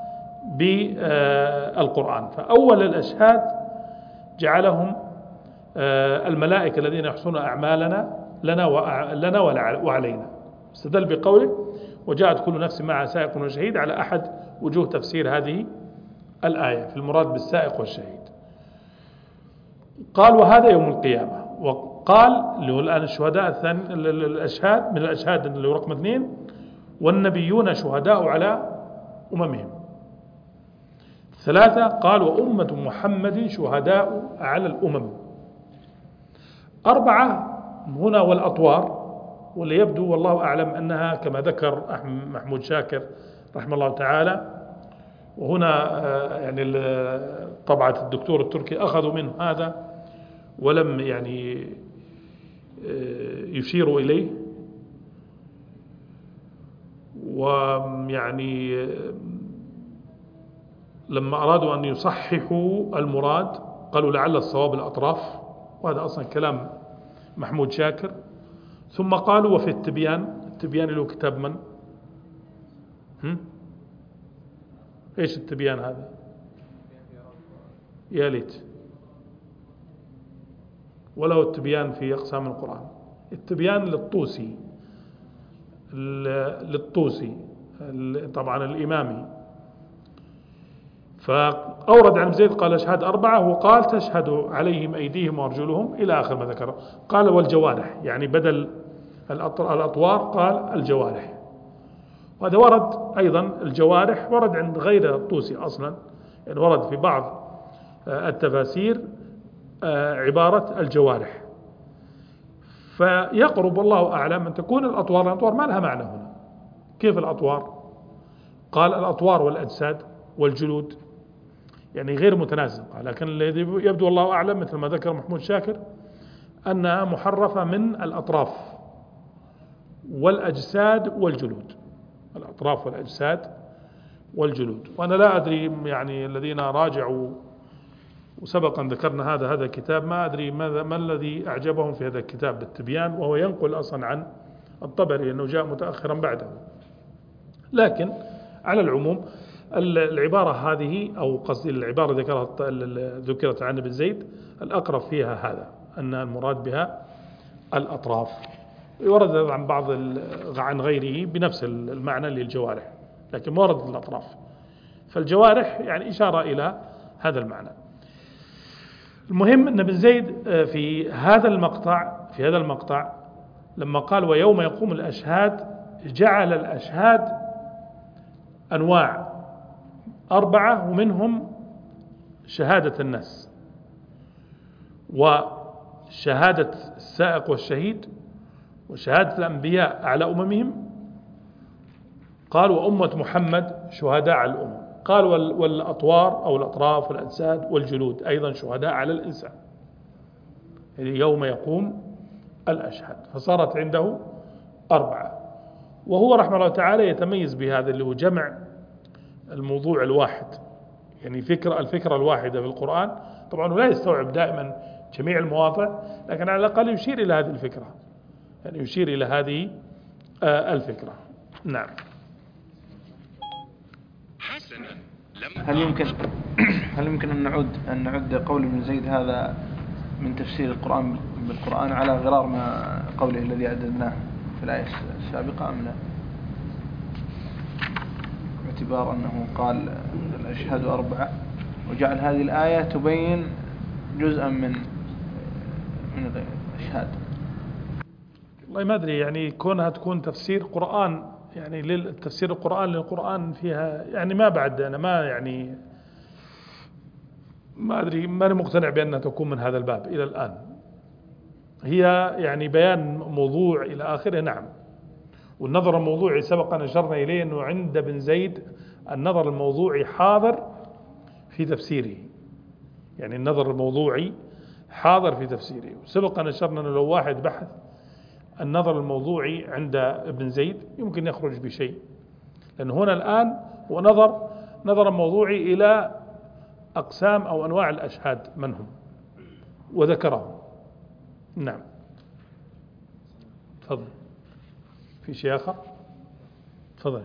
بالقرآن. فأول الأشهاد جعلهم الملائكة الذين يحصون أعمالنا لنا وعلينا، استدل بقوله وجاءت كل نفس معها سائق وشهيد على أحد وجوه تفسير هذه الآية في المراد بالسائق والشهيد. قال وهذا يوم القيامة. وقال اللي هو الآن الشهداء الثاني الأشهاد، من الأشهاد اللي هو رقم 2 والنبيون شهداء على أممهم. 3 قال وأمة محمد شهداء على الأمم. 4 هنا والأطوار واللي يبدو والله أعلم أنها كما ذكر محمود شاكر رحمه الله تعالى، وهنا يعني طبعة الدكتور التركي أخذوا منه هذا ولم يعني يشيروا إليه، ويعني لما أرادوا أن يصححوا المراد قالوا لعل الصواب الأطراف، وهذا أصلا كلام محمود شاكر. ثم قالوا وفي التبيان له كتاب من؟ إيش التبيان هذا؟ يا ليت ولو التبيان في أقسام القرآن. التبيان للطوسي طبعا الإمامي، فأورد عن زيد قال أشهاد 4، وقال تشهد عليهم أيديهم وأرجلهم إلى آخر ما ذكر. قال والجوارح، يعني بدل الأطوار قال الجوارح، وهذا ورد أيضا الجوارح ورد عند غير الطوسي أصلا، يعني ورد في بعض التفاسير عبارة الجوارح. فيقرب والله أعلم أن تكون الأطوار ما لها معنى هنا. كيف الأطوار؟ قال الأطوار والأجساد والجلود، يعني غير متناسق، لكن الذي يبدو والله أعلم مثل ما ذكر محمود شاكر أنها محرفة من الأطراف والأجساد والجلود، الأطراف والأجساد والجلود. وأنا لا أدري يعني الذين راجعوا وسبقا ذكرنا هذا الكتاب، ما أدري ما الذي أعجبهم في هذا الكتاب بالتبيان، وهو ينقل أصلا عن الطبري أنه جاء متأخرا بعده. لكن على العموم العبارة هذه، أو قصدي العبارة ذكرت عن ابن زيد، الأقرب فيها هذا أن المراد بها الأطراف. يورد عن عن غيره بنفس المعنى للجوارح، لكن ما ورد الأطراف. فالجوارح يعني إشارة إلى هذا المعنى. المهم أن ابن زيد في هذا المقطع لما قال ويوم يقوم الأشهاد، جعل الأشهاد أنواع 4، ومنهم شهادة الناس، وشهادة السائق والشهيد، وشهادة الأنبياء على أممهم، قال وأمة محمد شهداء على الأمم، قال والأطوار أو الأطراف والأجساد والجلود أيضا شهداء على الإنسان، يعني يوم يقوم الأشهاد. فصارت عنده 4. وهو رحمه الله تعالى يتميز بهذا اللي هو جمع الموضوع الواحد، يعني الفكرة الواحدة في القرآن. طبعا لا يستوعب دائما جميع المواضع، لكن على الأقل يشير إلى هذه الفكرة، يعني يشير إلى هذه الفكرة. نعم. هل يمكن أن نعد قول ابن زيد هذا من تفسير القرآن بالقرآن على غرار ما قوله الذي عددناه في الآية السابقة أم لا؟ باعتبار أنه قال الأشهاد 4 وجعل هذه الآية تبين جزءا من الأشهاد. والله ما أدري، يعني كونها تكون تفسير قرآن، يعني للتفسير القرآن للقرآن فيها، يعني ما بعد أنا ما أدري، ماني مقتنع بأنها تكون من هذا الباب إلى الآن. هي يعني بيان موضوع إلى آخره، نعم. والنظر الموضوعي سبق أن أشرنا إليه أنه عند ابن زيد النظر الموضوعي حاضر في تفسيره، يعني النظر الموضوعي حاضر في تفسيره. وسبق أن أشرنا أنه لو واحد بحث النظر الموضوعي عند ابن زيد يمكن يخرج بشيء، لأن هنا الآن هو نظر موضوعي إلى أقسام أو أنواع الأشهاد من هم وذكرهم. نعم. تفضل. في شيء آخر؟ تفضل.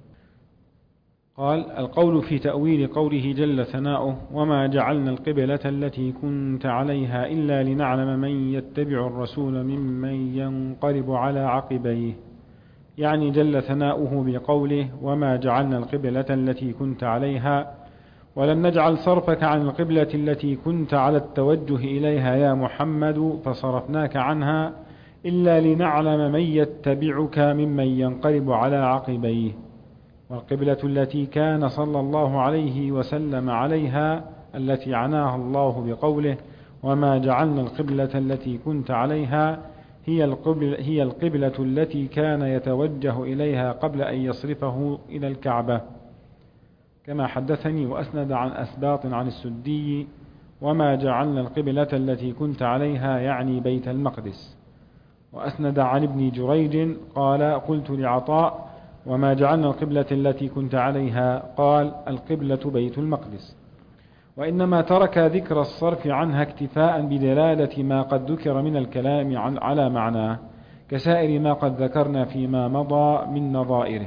قال القول في تأويل قوله جل ثناؤه وما جعلنا القبلة التي كنت عليها إلا لنعلم من يتبع الرسول ممن ينقلب على عقبيه، يعني جل ثناؤه بقوله وما جعلنا القبلة التي كنت عليها، ولم نجعل صرفك عن القبلة التي كنت على التوجه إليها يا محمد فصرفناك عنها إلا لنعلم من يتبعك ممن ينقلب على عقبيه. والقبلة التي كان صلى الله عليه وسلم عليها التي عناها الله بقوله وما جعلنا القبلة التي كنت عليها، هي القبلة التي كان يتوجه إليها قبل أن يصرفه إلى الكعبة، كما حدثني. وأسند عن أسباط عن السدي: وما جعلنا القبلة التي كنت عليها، يعني بيت المقدس. وأسند عن ابن جريج قال: قلت لعطاء: وما جعلنا القبلة التي كنت عليها؟ قال: القبلة بيت المقدس. وإنما ترك ذكر الصرف عنها اكتفاء بدلالة ما قد ذكر من الكلام على معناه، كسائر ما قد ذكرنا فيما مضى من نظائره.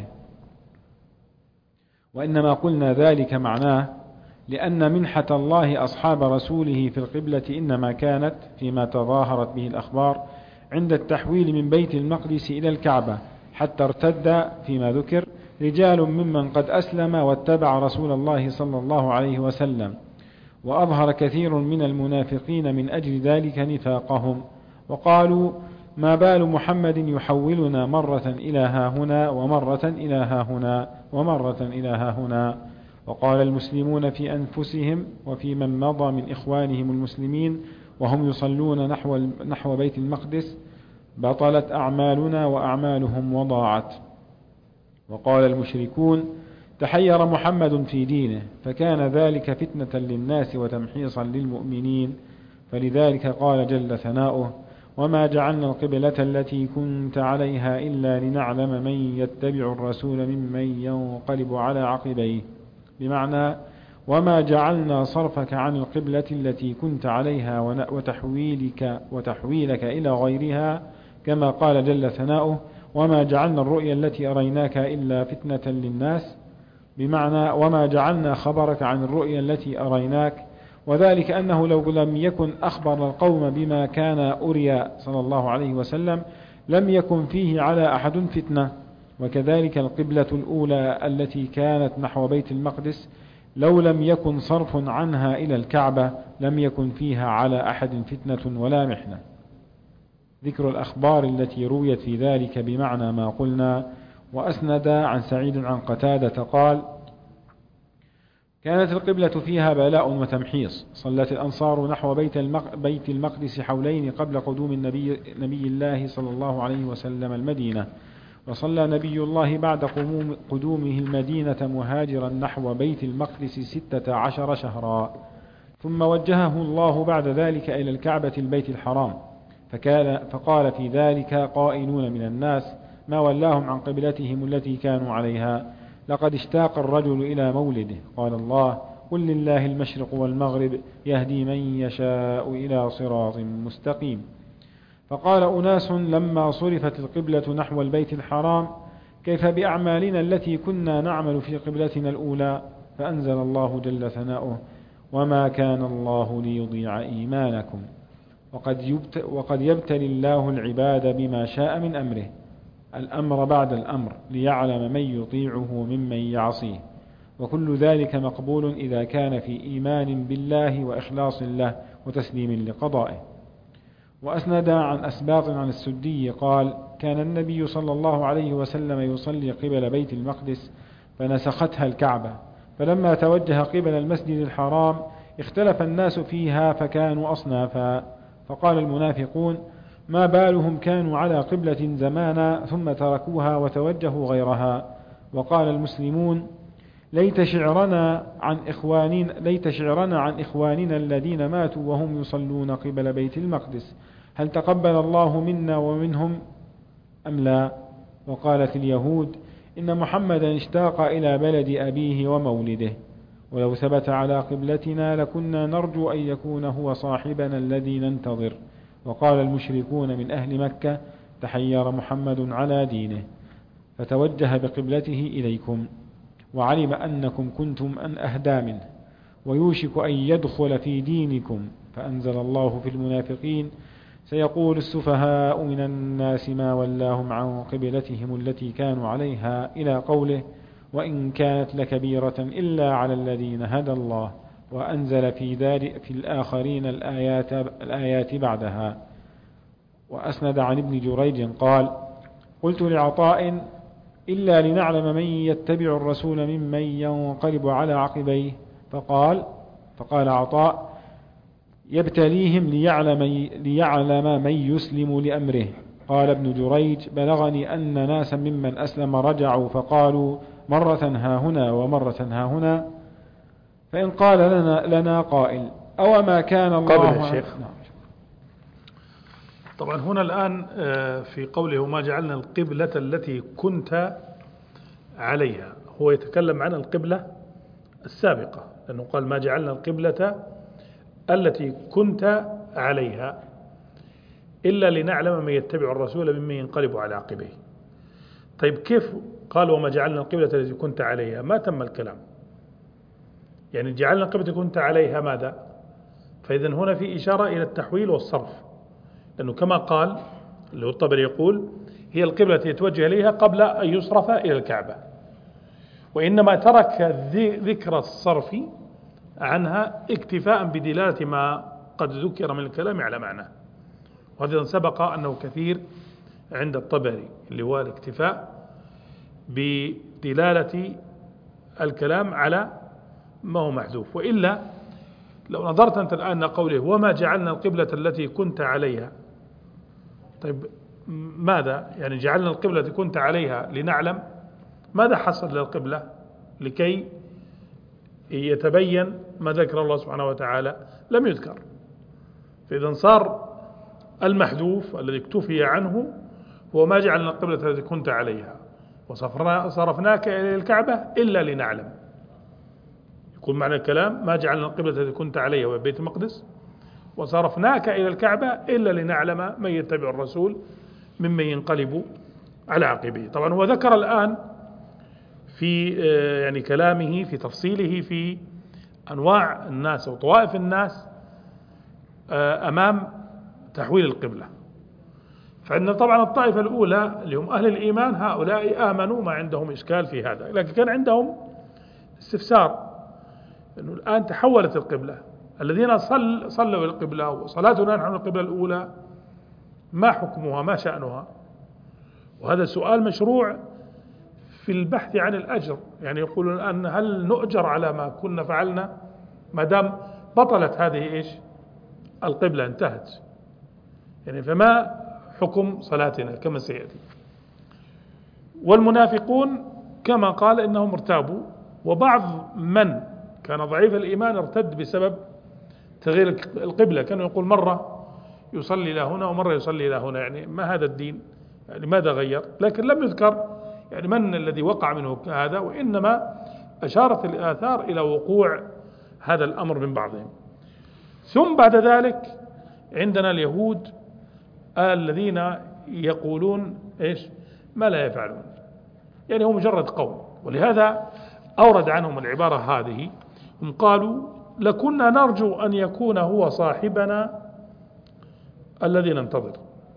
وإنما قلنا ذلك معناه لأن منحة الله أصحاب رسوله في القبلة إنما كانت فيما تظاهرت به الأخبار عند التحويل من بيت المقدس إلى الكعبة، حتى ارتد فيما ذكر رجال ممن قد أسلم واتبع رسول الله صلى الله عليه وسلم، وأظهر كثير من المنافقين من أجل ذلك نفاقهم، وقالوا: ما بال محمد يحولنا مرة إلى هاهنا ومرة إلى هاهنا ومرة إلى هاهنا. وقال المسلمون في أنفسهم وفي من مضى من إخوانهم المسلمين وهم يصلون نحو بيت المقدس: بطلت أعمالنا وأعمالهم وضاعت. وقال المشركون: تحير محمد في دينه، فكان ذلك فتنة للناس وتمحيصا للمؤمنين، فلذلك قال جل ثناؤه: وما جعلنا القبلة التي كنت عليها إلا لنعلم من يتبع الرسول ممن ينقلب على عقبيه، بمعنى: وما جعلنا صرفك عن القبلة التي كنت عليها وتحويلك إلى غيرها، كما قال جل ثناؤه: وما جعلنا الرؤيا التي أريناك إلا فتنة للناس، بمعنى: وما جعلنا خبرك عن الرؤيا التي أريناك، وذلك أنه لو لم يكن أخبر القوم بما كان أري صلى الله عليه وسلم لم يكن فيه على أحد فتنة. وكذلك القبلة الأولى التي كانت نحو بيت المقدس لو لم يكن صرف عنها إلى الكعبة لم يكن فيها على أحد فتنة ولا محنة. ذكر الأخبار التي رويت في ذلك بمعنى ما قلنا. وأسند عن سعيد عن قتادة قال: كانت القبلة فيها بلاء وتمحيص، صلت الأنصار نحو بيت المقدس حولين قبل قدوم نبي الله صلى الله عليه وسلم المدينة، وصلى نبي الله بعد قدومه المدينة مهاجرا نحو بيت المقدس 16 شهرا، ثم وجهه الله بعد ذلك إلى الكعبة البيت الحرام، فقال في ذلك قائلون من الناس: ما ولاهم عن قبلتهم التي كانوا عليها، لقد اشتاق الرجل إلى مولده. قال الله: قل لله المشرق والمغرب يهدي من يشاء إلى صراط مستقيم. فقال أناس لما صرفت القبلة نحو البيت الحرام: كيف بأعمالنا التي كنا نعمل في قبلتنا الأولى؟ فأنزل الله جل ثناؤه: وما كان الله ليضيع إيمانكم، وقد يبتلي الله العباد بما شاء من أمره، الأمر بعد الأمر، ليعلم من يطيعه ممن يعصيه، وكل ذلك مقبول إذا كان في إيمان بالله وإخلاص له وتسليم لقضائه. وأسند عن أسباط عن السدي قال: كان النبي صلى الله عليه وسلم يصلي قبل بيت المقدس فنسختها الكعبة، فلما توجه قبل المسجد الحرام اختلف الناس فيها فكانوا أصنافا، فقال المنافقون: ما بالهم كانوا على قبلة زمانا ثم تركوها وتوجهوا غيرها. وقال المسلمون: ليت شعرنا عن إخواننا الذين ماتوا وهم يصلون قبل بيت المقدس، هل تقبل الله منا ومنهم أم لا؟ وقالت اليهود: إن محمدا اشتاق إلى بلد أبيه ومولده، ولو ثبت على قبلتنا لكنا نرجو أن يكون هو صاحبنا الذي ننتظر. وقال المشركون من أهل مكة: تحير محمد على دينه فتوجه بقبلته إليكم، وعلم أنكم كنتم أن أهدى منه، ويوشك أن يدخل في دينكم، فأنزل الله في المنافقين: سيقول السفهاء من الناس ما ولاهم عن قبلتهم التي كانوا عليها، إلى قوله: وإن كانت لكبيرة إلا على الذين هدى الله، وأنزل في الآخرين الآيات بعدها. وأسند عن ابن جريج قال: قلت لعطاء: إلا لنعلم من يتبع الرسول ممن ينقلب على عقبيه، فقال عطاء: يبتليهم ليعلم من يسلم لأمره، قال ابن جريج: بلغني أن ناسا ممن أسلم رجعوا فقالوا مرة ها هنا ومرة ها هنا، فإن قال لنا قائل: أو ما كان الله قبل يا شيخ. طبعا هنا الآن في قوله ما جعلنا القبلة التي كنت عليها، هو يتكلم عن القبلة السابقة، لأنه قال ما جعلنا القبلة التي كنت عليها إلا لنعلم من يتبع الرسول ممن ينقلب على عقبيه. طيب كيف قال وما جعلنا القبلة التي كنت عليها؟ ما تم الكلام، يعني جعلنا القبلة التي كنت عليها ماذا؟ فإذا هنا في إشارة إلى التحويل والصرف، لأنه كما قال اللي هو الطبري يقول هي القبلة التي يتوجه إليها قبل أن يصرف إلى الكعبة، وإنما ترك ذكر الصرف عنها اكتفاء بدلالة ما قد ذكر من الكلام على معناه، وهذا سبق أنه كثير عند الطبري اللي هو الاكتفاء بدلالة الكلام على ما هو محذوف. وإلا لو نظرت أنت الآن قوله وما جعلنا القبلة التي كنت عليها، طيب ماذا يعني جعلنا القبلة التي كنت عليها لنعلم ماذا حصل للقبلة لكي يتبين ما ذكر الله سبحانه وتعالى لم يذكر، فإذا صار المحذوف الذي اكتفي عنه هو ما جعلنا القبلة التي كنت عليها وصرفناك إلى الكعبة إلا لنعلم. يكون معنى الكلام ما جعلنا القبلة التي كنت عليها وبيت المقدس وصرفناك إلى الكعبة إلا لنعلم من يتبع الرسول ممن ينقلب على عقبيه. طبعا هو ذكر الآن في يعني كلامه في تفصيله في أنواع الناس وطوائف الناس أمام تحويل القبلة. فإن طبعا الطائفة الأولى اللي هم أهل الإيمان هؤلاء آمنوا ما عندهم إشكال في هذا، لكن كان عندهم استفسار أنه الآن تحولت القبلة، الذين صلوا القبلة وصلاتنا نحن القبلة الأولى ما حكمها ما شأنها؟ وهذا سؤال مشروع في البحث عن الأجر، يعني يقولون الآن هل نؤجر على ما كنا فعلنا ما دام بطلت هذه إيش القبلة انتهت، يعني فما حكم صلاتنا كما سيأتي. والمنافقون كما قال إنهم ارتابوا، وبعض من كان ضعيف الإيمان ارتد بسبب تغيير القبلة، كانوا يقول مرة يصلي إلى هنا ومرة يصلي إلى هنا، يعني ما هذا الدين، يعني ماذا غير؟ لكن لم يذكر يعني من الذي وقع منه هذا، وإنما أشارت الآثار إلى وقوع هذا الأمر من بعضهم. ثم بعد ذلك عندنا اليهود الذين يقولون إيش ما لا يفعلون، يعني هو مجرد قول، ولهذا أورد عنهم العبارة هذه. هم قالوا لكنا نرجو أن يكون هو صاحبنا الذي ننتظر،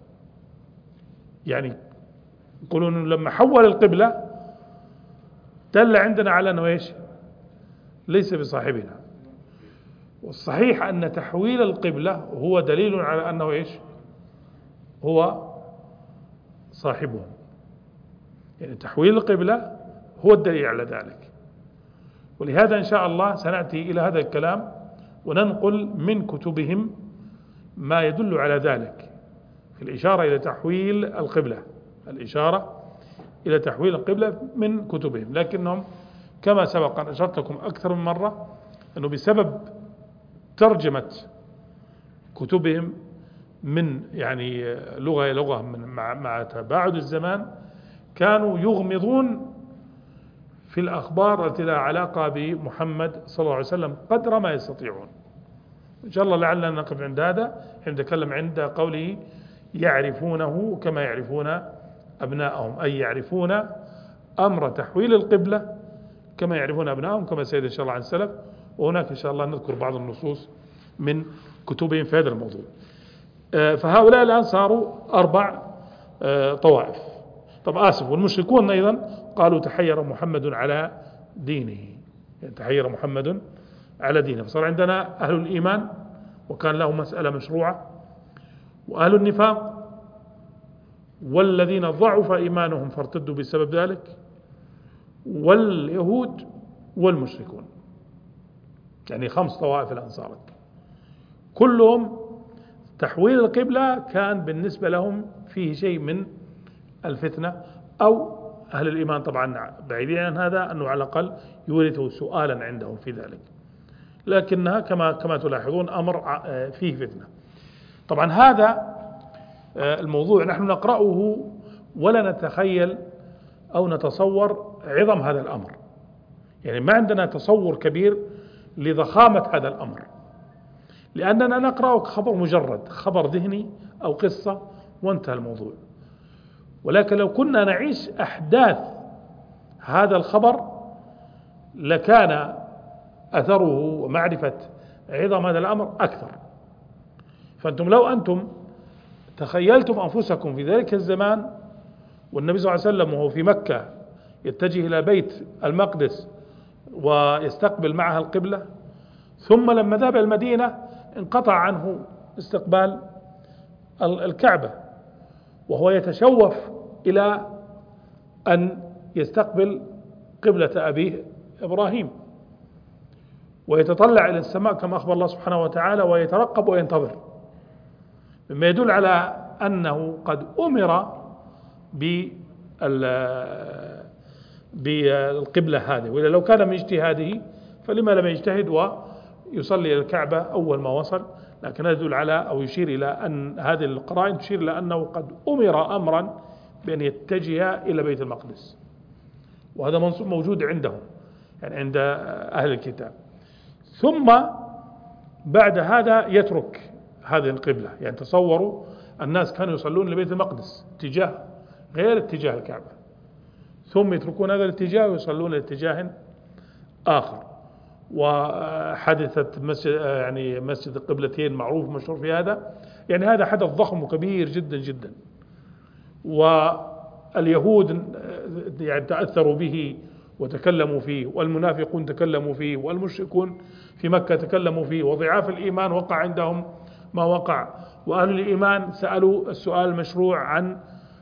يعني يقولون لما حول القبلة دل عندنا على أنه إيش ليس بصاحبنا، والصحيح أن تحويل القبلة هو دليل على أنه إيش هو صاحبهم، يعني تحويل القبلة هو الدليل على ذلك. ولهذا إن شاء الله سنأتي إلى هذا الكلام وننقل من كتبهم ما يدل على ذلك في الإشارة إلى تحويل القبلة، الإشارة إلى تحويل القبلة من كتبهم. لكنهم كما سبق أن أشرت لكم أكثر من مرة أنه بسبب ترجمة كتبهم من يعني لغة إلى لغة مع تباعد الزمان كانوا يغمضون في الأخبار التي لها علاقة بمحمد صلى الله عليه وسلم قدر ما يستطيعون. إن شاء الله لعلنا نقف عند هذا حين نتكلم عند قوله يعرفونه كما يعرفون أبناءهم، أي يعرفون أمر تحويل القبلة كما يعرفون أبناءهم، كما سيد إن شاء الله عن السلف. وهناك إن شاء الله نذكر بعض النصوص من كتبهم في هذا الموضوع. فهؤلاء الآن صاروا 4 طوائف. طب آسف، والمشركون أيضا قالوا تحير محمد على دينه، يعني تحير محمد على دينه. فصار عندنا أهل الإيمان وكان له مسألة مشروعة، وأهل النفاق والذين ضعف إيمانهم فارتدوا بسبب ذلك، واليهود والمشركون، يعني 5 طوائف الآن صارت كلهم تحويل القبلة كان بالنسبة لهم فيه شيء من الفتنة، أو أهل الإيمان طبعا بعيدين عن هذا أنه على الأقل يورثوا سؤالا عندهم في ذلك، لكنها كما تلاحظون أمر فيه فتنة. طبعا هذا الموضوع نحن نقرأه ولا نتخيل أو نتصور عظم هذا الأمر، يعني ما عندنا تصور كبير لضخامة هذا الأمر، لأننا نقرأه خبر مجرد، خبر ذهني أو قصة وانتهى الموضوع. ولكن لو كنا نعيش أحداث هذا الخبر لكان أثره ومعرفة عظم هذا الأمر أكثر. فأنتم لو أنتم تخيلتم أنفسكم في ذلك الزمان والنبي صلى الله عليه وسلم وهو في مكة يتجه إلى بيت المقدس ويستقبل معها القبلة، ثم لما ذهب المدينة انقطع عنه استقبال الكعبة وهو يتشوف إلى أن يستقبل قبلة أبيه إبراهيم، ويتطلع إلى السماء كما أخبر الله سبحانه وتعالى ويترقب وينتظر، مما يدل على أنه قد أمر بالقبلة هذه، وإذا لو كان من اجتهاده فلما لم يجتهد ويصلي إلى الكعبة أول ما وصل. لكن هذا يدل على أو يشير إلى أن هذه القرائن تشير إلى أنه قد أمر أمرا بأن يتجه إلى بيت المقدس، وهذا موجود عندهم يعني عند أهل الكتاب. ثم بعد هذا يترك هذه القبلة، يعني تصوروا الناس كانوا يصلون لبيت المقدس اتجاه غير اتجاه الكعبة، ثم يتركون هذا الاتجاه ويصلون لاتجاه آخر. وحادثة مسجد القبلتين معروف مشهور في هذا، يعني هذا حدث ضخم وكبير جدا جدا، واليهود يعني تأثروا به وتكلموا فيه، والمنافقون تكلموا فيه، والمشركون في مكة تكلموا فيه، وضعاف الإيمان وقع عندهم ما وقع، وأهل الإيمان سألوا السؤال المشروع عن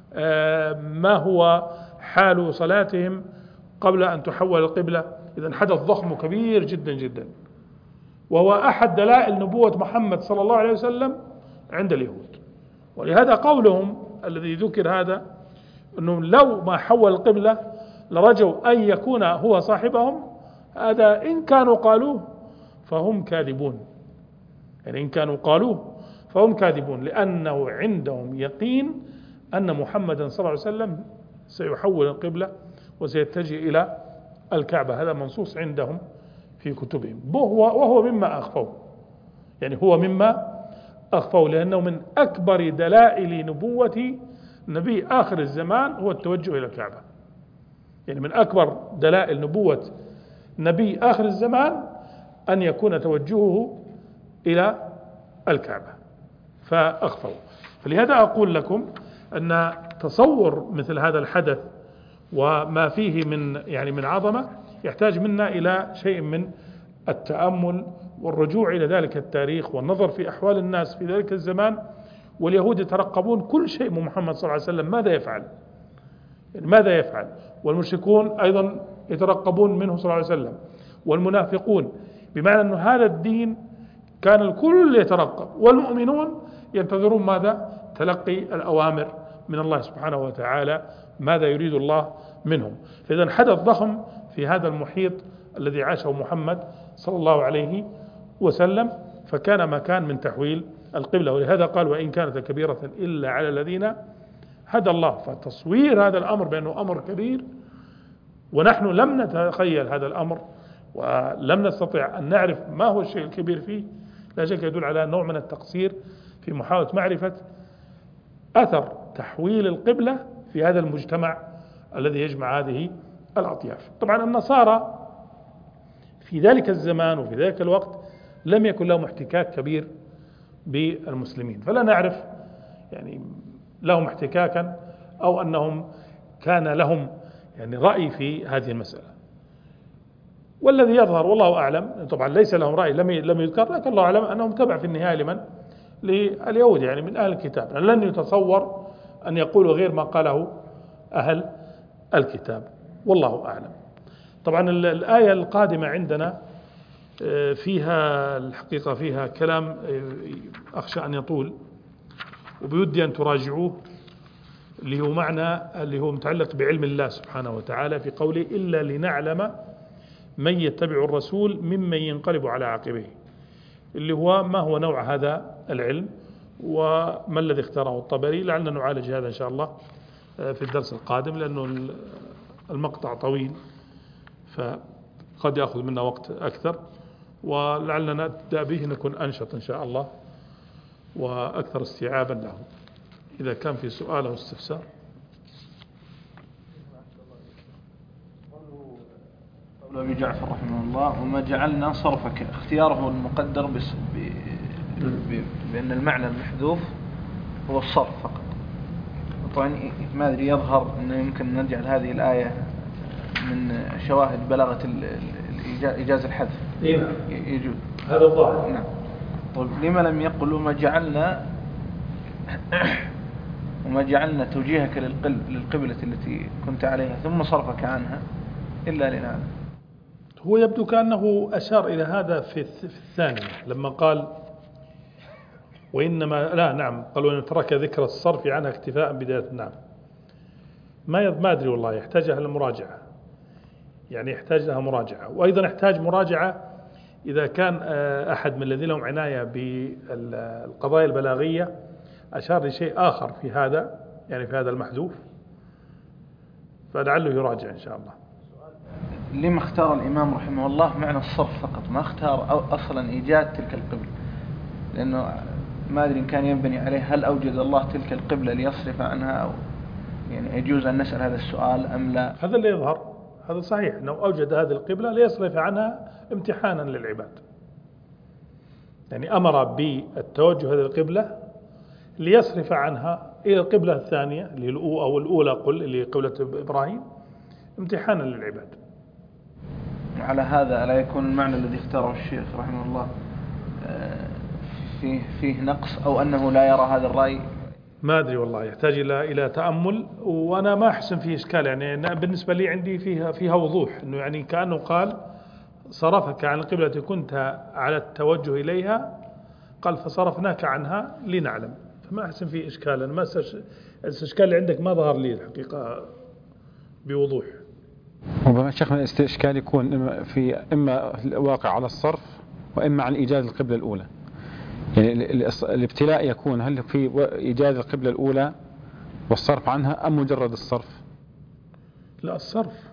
ما هو حال صلاتهم قبل أن تحول القبلة. إذن حدث ضخم وكبير جدا جدا، وهو أحد دلائل نبوة محمد صلى الله عليه وسلم عند اليهود. ولهذا قولهم الذي ذكر هذا أنهم لو ما حول القبلة لرجوا أن يكون هو صاحبهم، هذا إن كانوا قالوه فهم كاذبون، يعني إن كانوا قالوه فهم كاذبون، لأنه عندهم يقين أن محمدا صلى الله عليه وسلم سيحول القبلة وسيتجه إلى الكعبة. هذا منصوص عندهم في كتبهم، وهو مما أخفوه، يعني هو مما أخفوه، لأنه من أكبر دلائل نبوة نبي آخر الزمان هو التوجه إلى الكعبة، يعني من أكبر دلائل نبوة نبي آخر الزمان أن يكون توجهه إلى الكعبة فأخفوه. فلهذا أقول لكم أن تصور مثل هذا الحدث وما فيه من عظمة يحتاج منا إلى شيء من التأمل والرجوع إلى ذلك التاريخ والنظر في أحوال الناس في ذلك الزمان. واليهود يترقبون كل شيء من محمد صلى الله عليه وسلم ماذا يفعل، يعني ماذا يفعل، والمشركون أيضا يترقبون منه صلى الله عليه وسلم، والمنافقون، بمعنى أن هذا الدين كان الكل يترقب، والمؤمنون ينتظرون ماذا؟ تلقي الأوامر من الله سبحانه وتعالى، ماذا يريد الله منهم. فإذا حدث ضخم في هذا المحيط الذي عاشه محمد صلى الله عليه وسلم، فكان ما كان من تحويل القبلة. ولهذا قال وإن كانت كبيرة إلا على الذين هدى الله. فتصوير هذا الأمر بأنه أمر كبير ونحن لم نتخيل هذا الأمر ولم نستطيع أن نعرف ما هو الشيء الكبير فيه، لا شك يدل على نوع من التقصير في محاولة معرفة أثر تحويل القبلة في هذا المجتمع الذي يجمع هذه الأطياف. طبعا النصارى في ذلك الزمان وفي ذلك الوقت لم يكن لهم احتكاك كبير بالمسلمين، فلا نعرف يعني لهم احتكاكا أو أنهم كان لهم يعني رأي في هذه المسألة. والذي يظهر والله أعلم، طبعا ليس لهم رأي لم يذكر، لكن الله أعلم أنهم تبع في النهاية لمن؟ لليهود، يعني من أهل الكتاب. لن يتصور أن يقولوا غير ما قاله أهل الكتاب، والله أعلم. طبعا الآية القادمة عندنا فيها الحقيقة فيها كلام أخشى أن يطول، وبودي أن تراجعوه اللي هو معنى اللي هو متعلق بعلم الله سبحانه وتعالى في قوله إلا لنعلم من يتبع الرسول ممن ينقلب على عقبيه، اللي هو ما هو نوع هذا العلم وما الذي اختاره الطبري. لعلنا نعالج هذا إن شاء الله في الدرس القادم، لأنه المقطع طويل فقد يأخذ منا وقت أكثر، ولعلنا نبدأ به نكون أنشط إن شاء الله وأكثر استيعابا له. إذا كان في سؤال أو استفسار. قول أبي جعفر رحمه الله: وما جعلنا صرفك، اختياره المقدر بأن المعنى المحذوف هو الصرف فقط. طبعا ما أدري، يظهر أنه يمكن نجعل هذه الآية من شواهد بلاغة إيجاز الحذف. يجوز هذا الظاهر. نعم. طيب لما لم يقل وما جعلنا توجيهك للقبلة التي كنت عليها ثم صرفك عنها إلا لنعلم؟ هو يبدو كأنه أشار إلى هذا في الثانية لما قال وإنما لا نعم قالوا أن ترك ذكر الصرف عنها اكتفاء بداية النعم. ما أدري والله، يحتاج لها المراجعة، يعني يحتاج لها مراجعة، وأيضا يحتاج مراجعة إذا كان أحد من الذين لهم عناية بالقضايا البلاغية أشار لشيء آخر في هذا، يعني في هذا المحذوف، فلعله يراجع إن شاء الله. لما اختار الإمام رحمه الله معنى الصرف فقط، ما اختار أو أصلا إيجاد تلك القبلة؟ لأنه ما أدري إن كان ينبني عليه هل أوجد الله تلك القبلة ليصرف عنها، أو يعني يجوز أن نسأل هذا السؤال أم لا؟ هذا اللي يظهر، هذا صحيح أنه أوجد هذه القبلة ليصرف عنها امتحانا للعباد، يعني أمر بالتوجه هذه القبلة ليصرف عنها إلى القبلة الثانية اللي أو الأولى قل اللي قبلة إبراهيم امتحانا للعباد. على هذا لا يكون المعنى الذي اختاره الشيخ رحمه الله فيه نقص، أو أنه لا يرى هذا الرأي؟ ما أدري والله، يحتاج إلى تأمل، وأنا ما أحسن فيه إشكال، يعني بالنسبة لي عندي فيها وضوح، إنه يعني كأنه قال صرفك عن القبلة التي كنت على التوجه إليها، قال فصرفناك عنها لنعلم، فما أحسن فيه إشكال. أنا ما الإشكال اللي عندك ما ظهر لي الحقيقة بوضوح. ربما شيخنا الإشكال يكون إما الواقع على الصرف وإما عن إيجاد القبلة الأولى، يعني الابتلاء يكون هل في إيجاد القبلة الأولى والصرف عنها أم مجرد الصرف؟ لا، الصرف.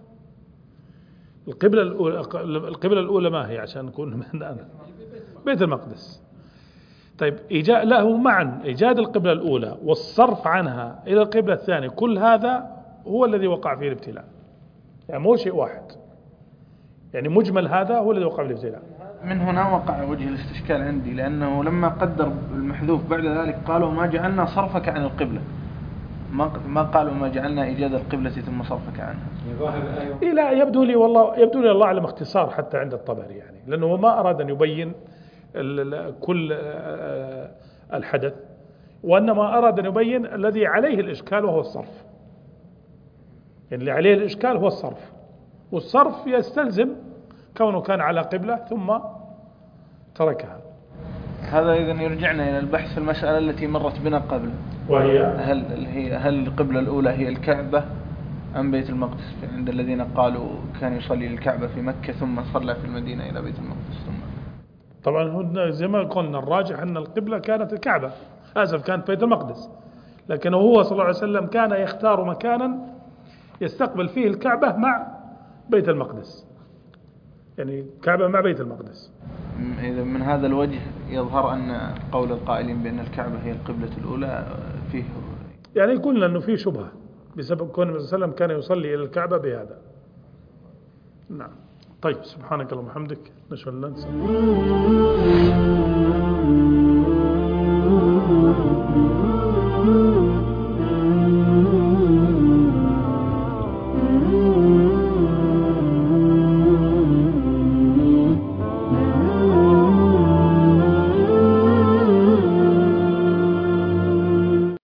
القبلة الأولى ما هي عشان نكون من أنا بيت المقدس. طيب له معا إيجاد القبلة الأولى والصرف عنها إلى القبلة الثانية، كل هذا هو الذي وقع فيه الابتلاء، يعني مو شيء واحد، يعني مجمل هذا هو الذي وقع فيه الابتلاء. من هنا وقع وجه الاستشكال عندي، لأنه لما قدر المحذوف بعد ذلك قالوا ما جعلنا صرفك عن القبلة، ما قالوا ما جعلنا إيجاد القبلة ثم صرفك عنها. لا، يبدو لي الله أعلم اختصار حتى عند الطبري، يعني لأنه ما أراد أن يبين كل الحدث، وإنما أراد أن يبين الذي عليه الإشكال وهو الصرف، يعني اللي عليه الإشكال هو الصرف، والصرف يستلزم كونه كان على قبلة ثم تركها. هذا إذن يرجعنا إلى البحث في المسألة التي مرت بنا قبل، وهي هل القبلة الأولى هي الكعبة أم بيت المقدس؟ عند الذين قالوا كان يصلي للكعبة في مكة ثم صلى في المدينة إلى بيت المقدس. طبعا زي ما قلنا الراجح أن القبلة كانت الكعبة، كانت بيت المقدس، لكن هو صلى الله عليه وسلم كان يختار مكانا يستقبل فيه الكعبة مع بيت المقدس، يعني الكعبة مع بيت المقدس. إذا من هذا الوجه يظهر أن قول القائلين بأن الكعبة هي القبلة الأولى فيه، يعني يقول أنه فيه شبهة بسبب كون النبي صلى الله عليه وسلم كان يصلي إلى الكعبة بهذا. نعم. طيب، سبحانك اللهم وبحمدك، نشهد أن لا إله إلا أنت.